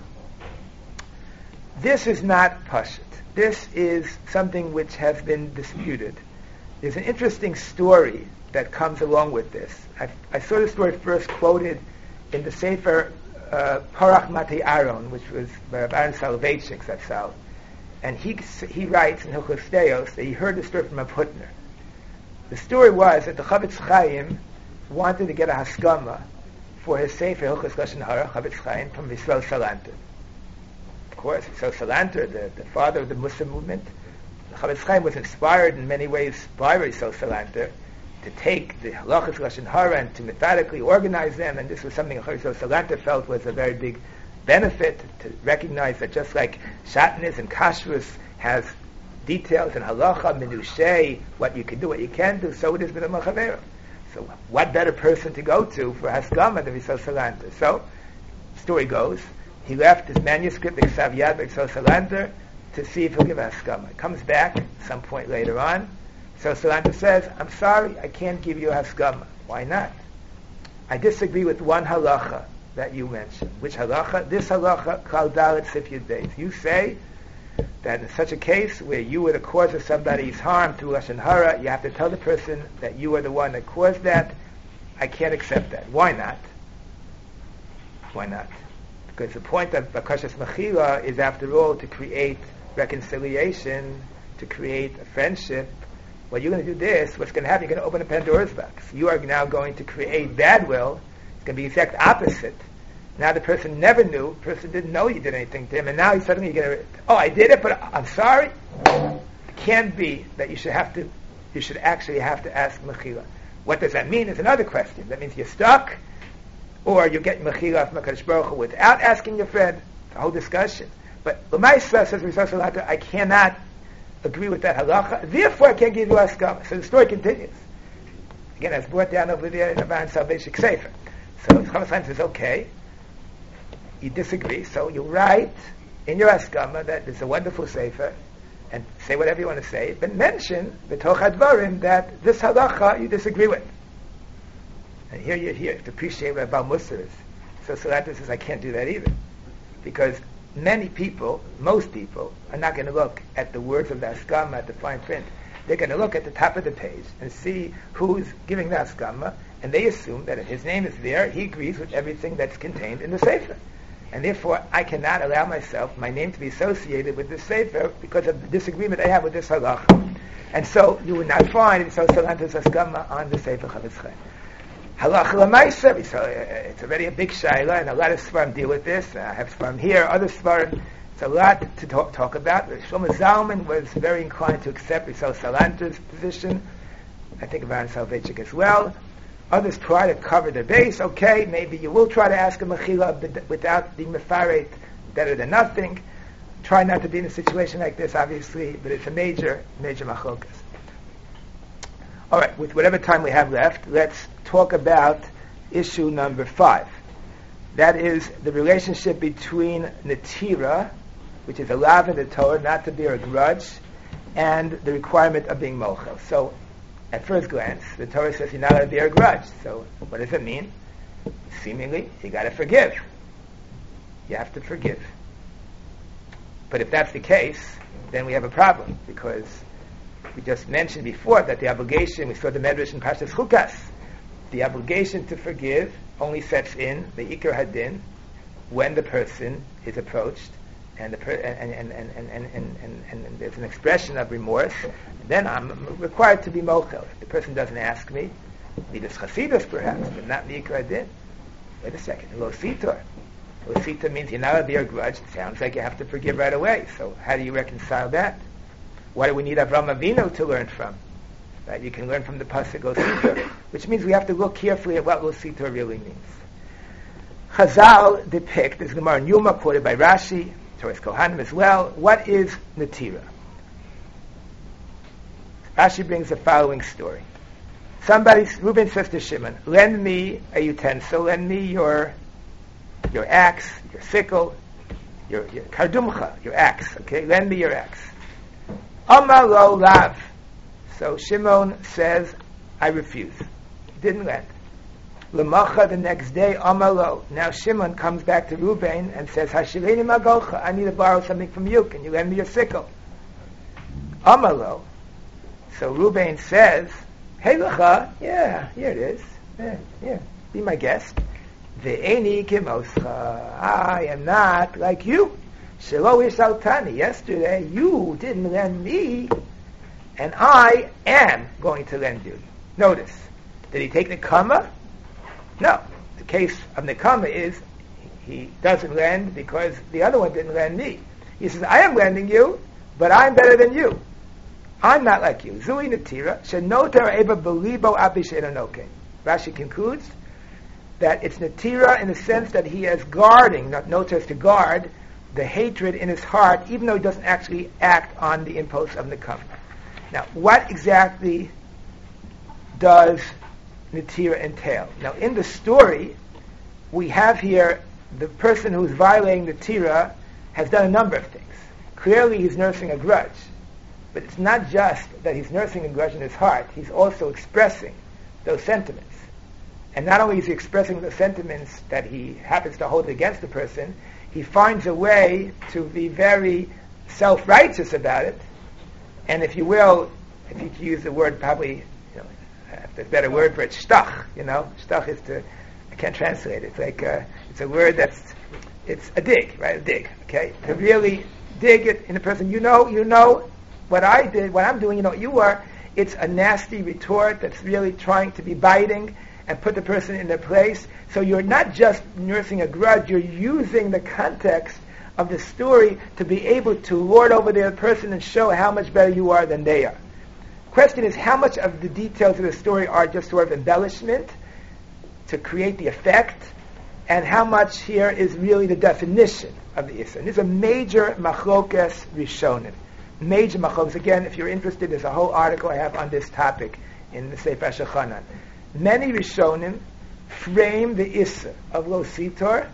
This is not Pashut. This is something which has been disputed. There's an interesting story that comes along with this. I, I saw the story first quoted in the Sefer uh, Parach Matei Aaron, which was by Aaron Soloveitchik, Zatzal. And he he writes in Hilchos Deos that he heard the story from a Putner. The story was that the Chavetz Chaim wanted to get a haskama for his Sefer Hilchos Lashon Hara, Chavetz Chaim, from Yisrael Salanter. Of course, Yisrael Salanter, the, the father of the Muslim movement, the Chavetz Chaim was inspired in many ways by Yisrael Salanter to take the Halachos Lashon Hara and to methodically organize them, and this was something Yisrael Salanter felt was a very big benefit, to recognize that just like Shatnez and Kashrus has details in halacha, minushay, what you can do, what you can do, so it is with a Machavera. So what better person to go to for Haskama than Yisrael Salanter? So, story goes, he left his manuscript, Iksav Yad Yisrael Salanter, to see if he'll give a Haskama. He comes back some point later on. Yisrael Salanter says, I'm sorry, I can't give you a Haskama. Why not? I disagree with one halacha that you mentioned. Which halacha? This halacha, Klal Dalet Sif Yud Beis. You say that in such a case where you were the cause of somebody's harm through Lashon Hara, you have to tell the person that you are the one that caused that. I can't accept that. Why not? Why not? Because the point of Bakashas Mechila is, after all, to create reconciliation, to create a friendship. Well, you're going to do this, what's going to happen? You're going to open a Pandora's box. You are now going to create bad will. It's going to be the exact opposite. Now the person never knew, the person didn't know you did anything to him, and now he's suddenly going to, oh, I did it, but I'm sorry. It can't be that you should have to, you should actually have to ask Mechila. What does that mean is another question. That means you're stuck, or you get Mechila from HaKadosh Baruch Hu without asking your friend. It's a whole discussion. But L'maisa says, I cannot agree with that halacha, therefore I can't give you Haskama. So the story continues. Again, it's brought down over there in the Baran Salvation Sefer. So the Chavetz Chaim says, okay, you disagree, so you write in your Haskama that it's a wonderful Sefer, and say whatever you want to say, but mention b'toch hadvarim that this halacha you disagree with. And here you're here to appreciate what Baal Musar is. So Salanter says, I can't do that either. Because many people, most people, are not going to look at the words of the Haskama, at the fine print. They're going to look at the top of the page and see who's giving the Haskama, and they assume that if his name is there, he agrees with everything that's contained in the Sefer. And therefore, I cannot allow myself, my name to be associated with this Sefer because of the disagreement I have with this halacha. And so, you would not find so Salanter's Haskama on the Sefer Chavetz Chaim. Halacha l'maisa, so it's already a big shaila, and a lot of Svarim deal with this. I have Svarim here, other Svarim. It's a lot to talk, talk about. Shlomo Zalman was very inclined to accept Yisrael Salanter's position. I think of Aaron Soloveitchik as well. Others try to cover their base. Okay, maybe you will try to ask a mechila without being mefaret, better than nothing. Try not to be in a situation like this, obviously, but it's a major, major machlokas. All right, with whatever time we have left, let's talk about issue number five. That is the relationship between Netira, which is a lav in the Torah, not to bear a grudge, and the requirement of being mochel. So, at first glance, the Torah says you're not allowed to bear a grudge. So, what does it mean? Seemingly, you got to forgive. You have to forgive. But if that's the case, then we have a problem, because we just mentioned before that the obligation, we saw the Medrash in Parshas Chukas, the obligation to forgive only sets in the Ikar Hadin when the person is approached and, the per- and, and, and, and, and, and, and, and there's an expression of remorse, then I'm required to be mochel. If the person doesn't ask me, Midas Chasidus perhaps, but not Mikra Din. Wait a second, Lo Sitor. Lo Sitor means you're not allowed to bear a grudge. It sounds like you have to forgive right away. So how do you reconcile that? What do we need Avram Avinu to learn from? Right? You can learn from the pasuk Lo Sitor, which means we have to look carefully at what Lo Sitor really means. Chazal depict, this Gemara in Yuma, quoted by Rashi, Torah Kohanim as well, what is Natira? Rashi brings the following story. Somebody, Reuben says to Shimon, lend me a utensil, lend me your your axe, your sickle, your, your kardumcha, your axe, okay? Lend me your axe. Amar lo lav. So Shimon says, I refuse. He didn't lend. L'macha, the next day, Amar lo. Now Shimon comes back to Reuben and says, Hashileni magolcha, I need to borrow something from you. Can you lend me your sickle? Amar lo. So Reuben says, Hey lecha, yeah, here it is. Yeah, yeah, be my guest. Ve'eni kimoscha, I am not like you. Shelo yishaltani, yesterday you didn't lend me, and I am going to lend you. Notice, did he take Nekama? No. The case of Nekama is he doesn't lend because the other one didn't lend me. He says, I am lending you, but I'm better than you. I'm not like you. Zui Natira, Shenotar Eba Belibo Abi Sheinonoke. Rashi concludes that it's Natira in the sense that he is guarding, not notar is to guard, the hatred in his heart, even though he doesn't actually act on the impulse of Nekama. Now, what exactly does Natira entail? Now, in the story, we have here the person who's violating Natira has done a number of things. Clearly, he's nursing a grudge. But it's not just that he's nursing a grudge in his heart, he's also expressing those sentiments. And not only is he expressing the sentiments that he happens to hold against the person, he finds a way to be very self-righteous about it. And if you will, if you could use the word probably, you know, if there's a better word for it, shtach, you know, shtach is to, I can't translate it, it's like, uh, it's a word that's, it's a dig, right, a dig, okay? To really dig it in a person, you know, you know, what I did, what I'm doing, you know what you are, it's a nasty retort that's really trying to be biting and put the person in their place. So you're not just nursing a grudge, you're using the context of the story to be able to lord over the other person and show how much better you are than they are. Question is, how much of the details of the story are just sort of embellishment to create the effect, and how much here is really the definition of the Issa. And this is a major machlokas rishonim. Major machlokas. Again, if you're interested, there's a whole article I have on this topic in the Sefer Shechanan. Many Rishonim frame the Issa of Lo Sitor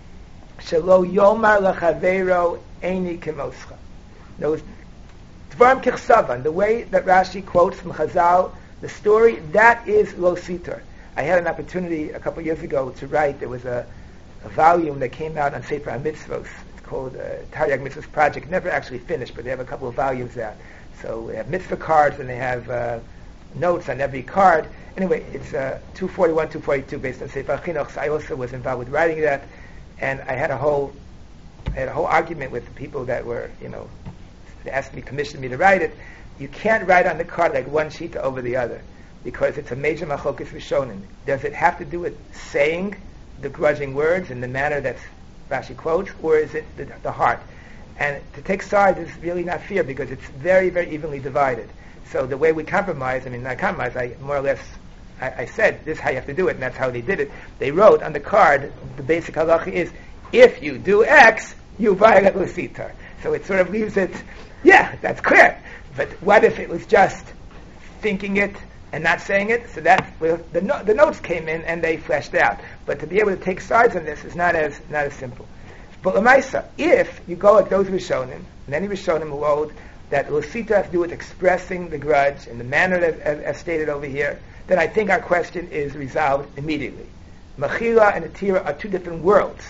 Shelo Yomar L'Chaveiro Eini Kimoscha. Those Dvarim Kichsavan, the way that Rashi quotes from Chazal, the story, that is Lo Sitor. I had an opportunity a couple of years ago to write. There was a, a volume that came out on Sefer HaMitzvos. Called uh, Taryag Mitzvahs Project. Never actually finished, but they have a couple of volumes out. So they have mitzvah cards and they have uh, notes on every card. Anyway, it's uh, two forty-one, two forty-two based on Sefer Chinuch. So I also was involved with writing that, and I had a whole, I had a whole argument with the people that were, you know, they asked me, commissioned me to write it. You can't write on the card like one sheet over the other, because it's a major machlokas rishonim. Does it have to do with saying the grudging words in the manner that's Rashi quotes, or is it the, the heart? And to take sides is really not fair because it's very, very evenly divided. So the way we compromise, I mean, not compromise, I more or less, I, I said, this is how you have to do it, and that's how they did it. They wrote on the card, the basic halacha is, if you do X, you violate Lo Sitor. So it sort of leaves it, yeah, that's clear. But what if it was just thinking it and not saying it? So that well, the no, the notes came in and they fleshed out. But to be able to take sides on this is not as not as simple. But Lamaisa, if you go at those Rishonim, many Rishonim who hold that Lo Sitor has to do with expressing the grudge in the manner that, as, as stated over here, then I think our question is resolved immediately. Mechila and Natira are two different worlds.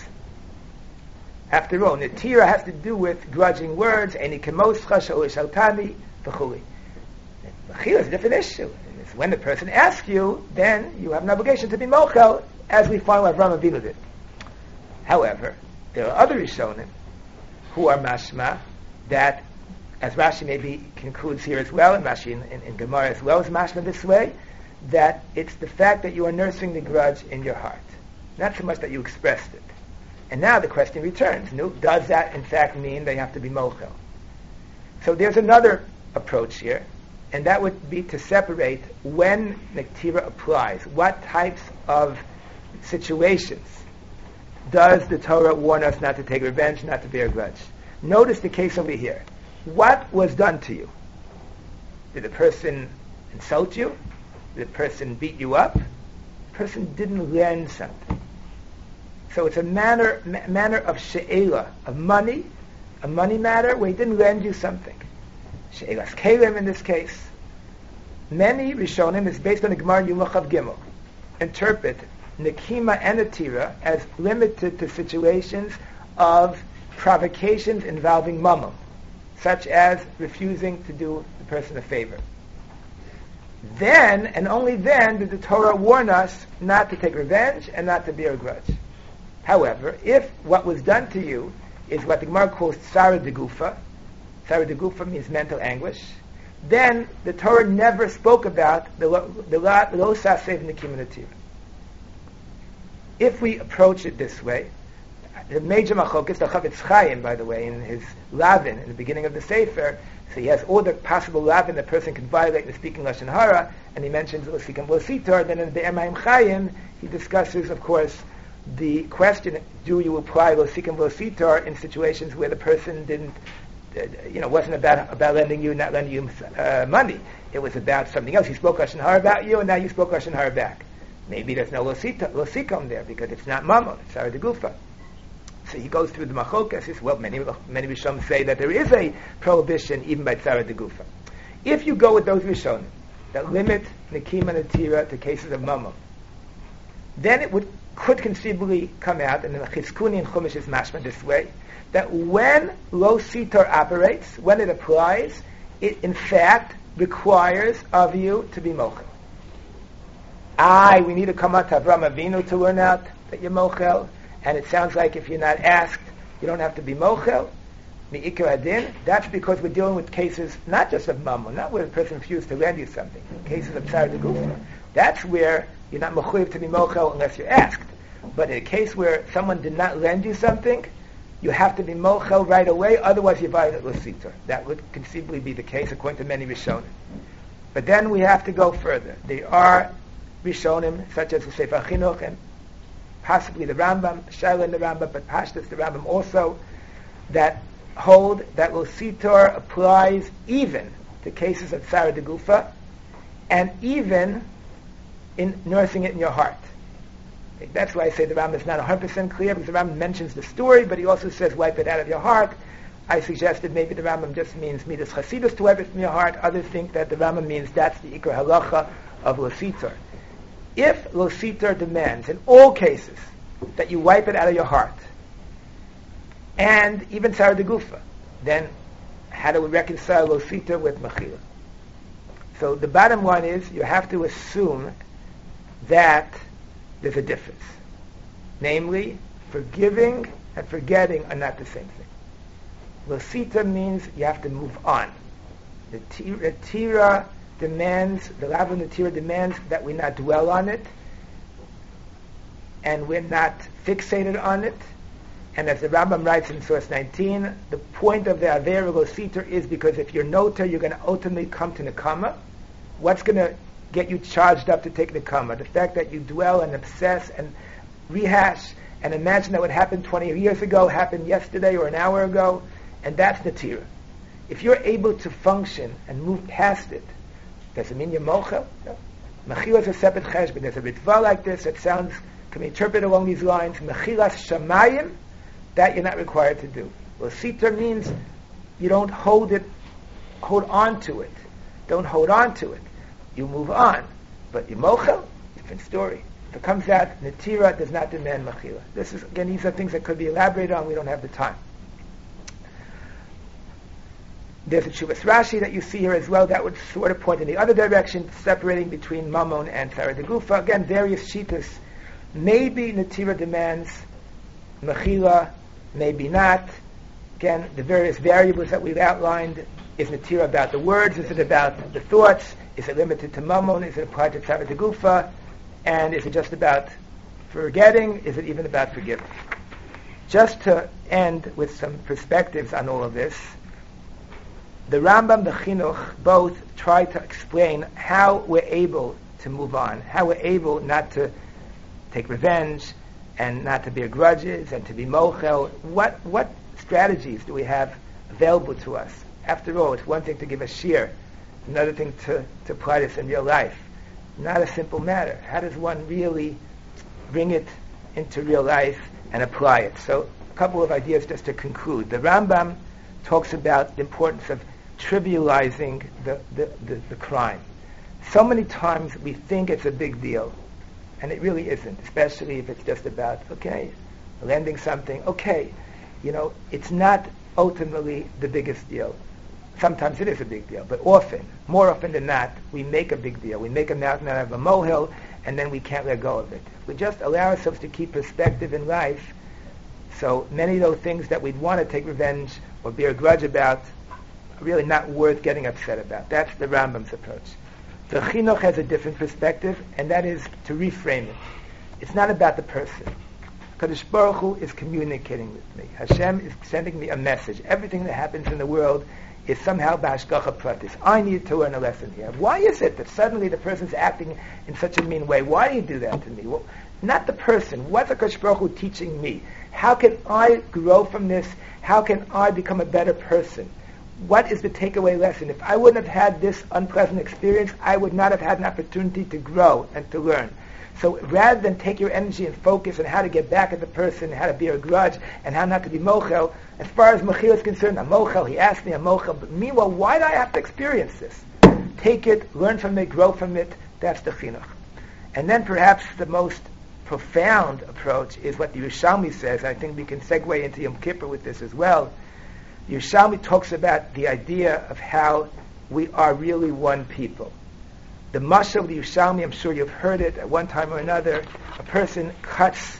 After all, Natira has to do with grudging words, Eini Kimoscha, Shelo Yishaltani, v'chuli. Mechila is a different issue. When the person asks you, then you have an obligation to be mochel, as we find what Avraham Avinu did. However, there are other Rishonim who are mashma, that, as Rashi maybe concludes here as well, and Rashi in, in, in Gemara as well as mashma this way, that it's the fact that you are nursing the grudge in your heart, not so much that you expressed it. And now the question returns, no, does that in fact mean they have to be mochel? So there's another approach here, and that would be to separate when Nektira applies. What types of situations does the Torah warn us not to take revenge, not to bear a grudge? Notice the case over here. What was done to you? Did the person insult you? Did the person beat you up? The person didn't lend something. So it's a manner ma- manner of she'ela, of money, a money matter where he didn't lend you something. She'elas kelim in this case. Many Rishonim, is based on the Gemara Yuma Chav Gimel, interpret Nekima and Atira as limited to situations of provocations involving mammon, such as refusing to do the person a favor. Then, and only then, did the Torah warn us not to take revenge and not to bear a grudge. However, if what was done to you is what the Gemara calls tsara de gufa, tsara de gufa means mental anguish, then the Torah never spoke about the lo sasev nekim natira. If we approach it this way, the major machokis, the Chavetz Chaim, by the way, in his Lavin, in the beginning of the Sefer, so he has all the possible Lavin the person can violate in speaking Lashon Hara, and he mentions Losikam Lositor. Then in the Be'emayim Chaim, he discusses, of course, the question, do you apply Losikam Lositor in situations where the person didn't, uh, you know, wasn't about about lending you, not lending you uh, money. It was about something else. He spoke Lashon Hara about you, and now you spoke Lashon Hara back. Maybe there's no Losikom there, because it's not Mammon, it's Sara de Gufa. So he goes through the Machokas. He says, well, many many Rishonim say that there is a prohibition even by Tzara de Gufa. If you go with those Rishonim that limit Nekim and Atira to cases of Mammon, then it would could conceivably come out, and the Chizkuni and Chumash is mashma this way, that when Lo Sitor operates, when it applies, it in fact requires of you to be mochel. Aye, we need to come out to Avraham Avinu to learn out that you're mochel. And it sounds like if you're not asked, you don't have to be mochel, mi'ikar hadin. That's because we're dealing with cases not just of mammon, not where the person refused to lend you something, cases of tzar de gufa. That's where you're not mechuyev to be mochel unless you're asked. But in a case where someone did not lend you something, you have to be mochel right away, otherwise you violate l'sitor. That would conceivably be the case according to many Rishonim. But then we have to go further. There are Rishonim, such as the Sefer Chinuch and possibly the Rambam, Shaila and the Rambam, but Pashtas the Rambam also, that hold that Lositor applies even to cases of Tzara de Gufa, and even in nursing it in your heart. That's why I say the Rambam is not one hundred percent clear, because the Rambam mentions the story, but he also says wipe it out of your heart. I suggested maybe the Rambam just means Midas Chasidus to wipe it from your heart. Others think that the Rambam means that's the Ikar Halacha of Lositor. If Lositor demands, in all cases, that you wipe it out of your heart, and even Tzara de Gufa, then how do we reconcile Lositor with Mechila? So the bottom line is, you have to assume that there's a difference. Namely, forgiving and forgetting are not the same thing. Lositor means you have to move on. The tira, tira demands, the Lav and the Tira demands that we not dwell on it, and we're not fixated on it. And as the Rambam writes in source nineteen, the point of the Avera Lositor is because if you're noter, you're going to ultimately come to Nekama. What's going to get you charged up to take Nekama? The fact that you dwell and obsess and rehash and imagine that what happened twenty years ago happened yesterday or an hour ago, and that's the Tira. If you're able to function and move past it, does it mean you're mochel? No. Mechila is a separate cheshbon. There's a ritva like this that sounds, can be interpreted along these lines. Mechilas shamayim, that you're not required to do. Well, sitar means you don't hold it, hold on to it. Don't hold on to it. You move on. But you mochel, different story. If it comes out, netira does not demand mechila. This is, again, these are things that could be elaborated on. We don't have the time. There's a Tshuvas Rashi that you see here as well that would sort of point in the other direction, separating between Mammon and Tzara de Gufa. Again, various shitas. Maybe Netira demands Mechila, maybe not. Again, the various variables that we've outlined. Is Natira about the words? Is it about the thoughts? Is it limited to Mammon? Is it applied to Tzara Degufa? And is it just about forgetting? Is it even about forgiving? Just to end with some perspectives on all of this, the Rambam, the Chinuch, both try to explain how we're able to move on, how we're able not to take revenge and not to bear grudges and to be mochel. What what strategies do we have available to us? After all, it's one thing to give a shir, another thing to, to apply this in real life. Not a simple matter. How does one really bring it into real life and apply it? So a couple of ideas just to conclude. The Rambam talks about the importance of trivializing the, the, the, the crime. So many times we think it's a big deal, and it really isn't, especially if it's just about, okay, lending something, okay, you know, it's not ultimately the biggest deal. Sometimes it is a big deal, but often, more often than not, we make a big deal. We make a mountain out of a molehill, and then we can't let go of it. We just allow ourselves to keep perspective in life. So many of those things that we'd want to take revenge or bear a grudge about are really not worth getting upset about. That's the Rambam's approach. The Chinuch has a different perspective, and that is to reframe it. It's not about the person. Kadosh Baruch Hu is communicating with me. Hashem is sending me a message. Everything that happens in the world is somehow b'hashgacha pratis. I need to learn a lesson here. Why is it that suddenly the person's acting in such a mean way? Why do you do that to me? Well, not the person. What's Kadosh Baruch Hu teaching me? How can I grow from this? How can I become a better person? What is the takeaway lesson? If I wouldn't have had this unpleasant experience, I would not have had an opportunity to grow and to learn. So rather than take your energy and focus on how to get back at the person, how to bear a grudge, and how not to be mochel, as far as Mechila is concerned, I'm mochel, he asked me, I'm mochel, but meanwhile, why do I have to experience this? Take it, learn from it, grow from it, that's the chinuch. And then perhaps the most profound approach is what the Yerushalmi says. I think we can segue into Yom Kippur with this as well. The Yerushalmi talks about the idea of how we are really one people. The mashal of the Yerushalmi, I'm sure you've heard it at one time or another. A person cuts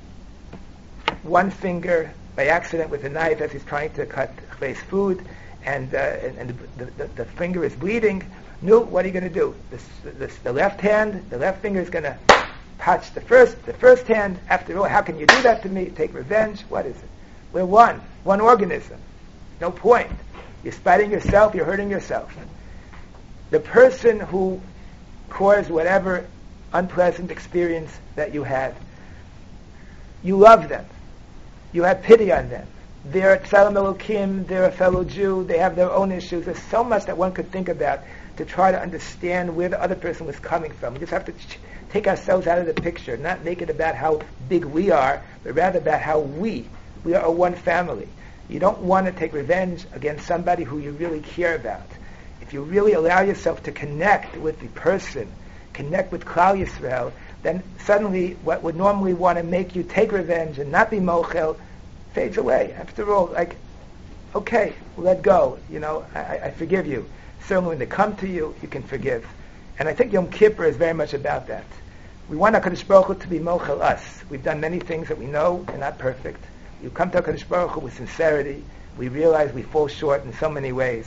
one finger by accident with a knife as he's trying to cut chvei's food, and, uh, and, and the, the, the finger is bleeding. No, what are you going to do? This, this, the left hand, the left finger is going to touch the first, the first hand. After all, how can you do that to me? Take revenge? What is it? We're one, one organism. No point. You're spiting yourself, you're hurting yourself. The person who caused whatever unpleasant experience that you had, you love them. You have pity on them. They're a Tzelem Elokim, they're a fellow Jew, they have their own issues. There's so much that one could think about to try to understand where the other person was coming from. We just have to ch- take ourselves out of the picture, not make it about how big we are, but rather about how we, we are one family. You don't want to take revenge against somebody who you really care about. If you really allow yourself to connect with the person, connect with Klal Yisrael, then suddenly what would normally want to make you take revenge and not be mochel fades away. After all, like, okay, let go. You know, I, I forgive you. Certainly when they come to you, you can forgive. And I think Yom Kippur is very much about that. We want HaKadosh Baruch Hu to be mochel us. We've done many things that we know are not perfect. You come to HaKadosh Baruch Hu with sincerity. We realize we fall short in so many ways.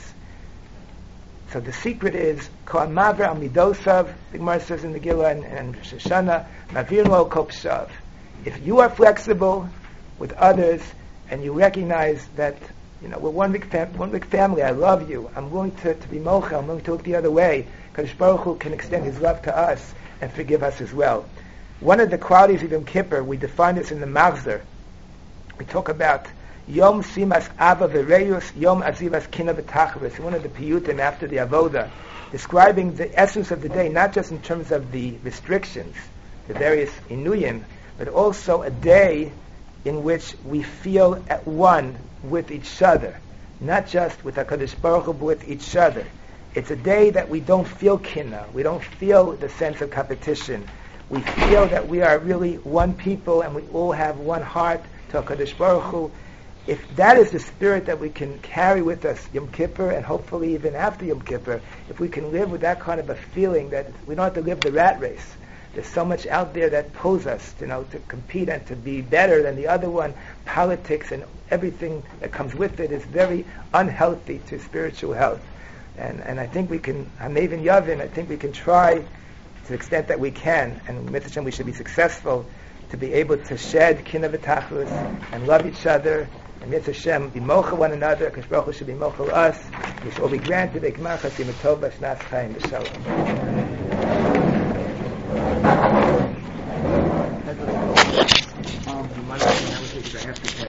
So the secret is, Kol Maver Al Midosav, the Gemara says in the Gila and, and Shoshana, Mavir Lo Kol Pshav. If you are flexible with others and you recognize that, you know, we're one big, fam- one big family, I love you, I'm willing to, to be mochel, I'm willing to look the other way, HaKadosh Baruch Hu can extend His love to us and forgive us as well. One of the qualities of Yom Kippur, we define this in the Machzor. We talk about Yom Simas Ava V'Reyus, Yom Azivas Kina V'Tachris, one of the piyutim after the Avoda, describing the essence of the day, not just in terms of the restrictions, the various inuyim, but also a day in which we feel at one with each other, not just with HaKadosh Baruch Hu, but with each other. It's a day that we don't feel kina, we don't feel the sense of competition. We feel that we are really one people and we all have one heart to HaKadosh Baruch Hu. If that is the spirit that we can carry with us Yom Kippur, and hopefully even after Yom Kippur, if we can live with that kind of a feeling that we don't have to live the rat race, There's so much out there that pulls us, you know, to compete and to be better than the other one. Politics and everything that comes with it is very unhealthy to spiritual health. And and I think we can, Hamevin Yavin, I think we can try to the extent that we can, and Mitzvah Hashem, we should be successful to be able to shed kinah v'tachlus and love each other, and Mitzvah Hashem, be mocha one another, because Baruch Hu should be mocha us. We should all be granted a gmar chasim tov b'shnas chaim b'shalom.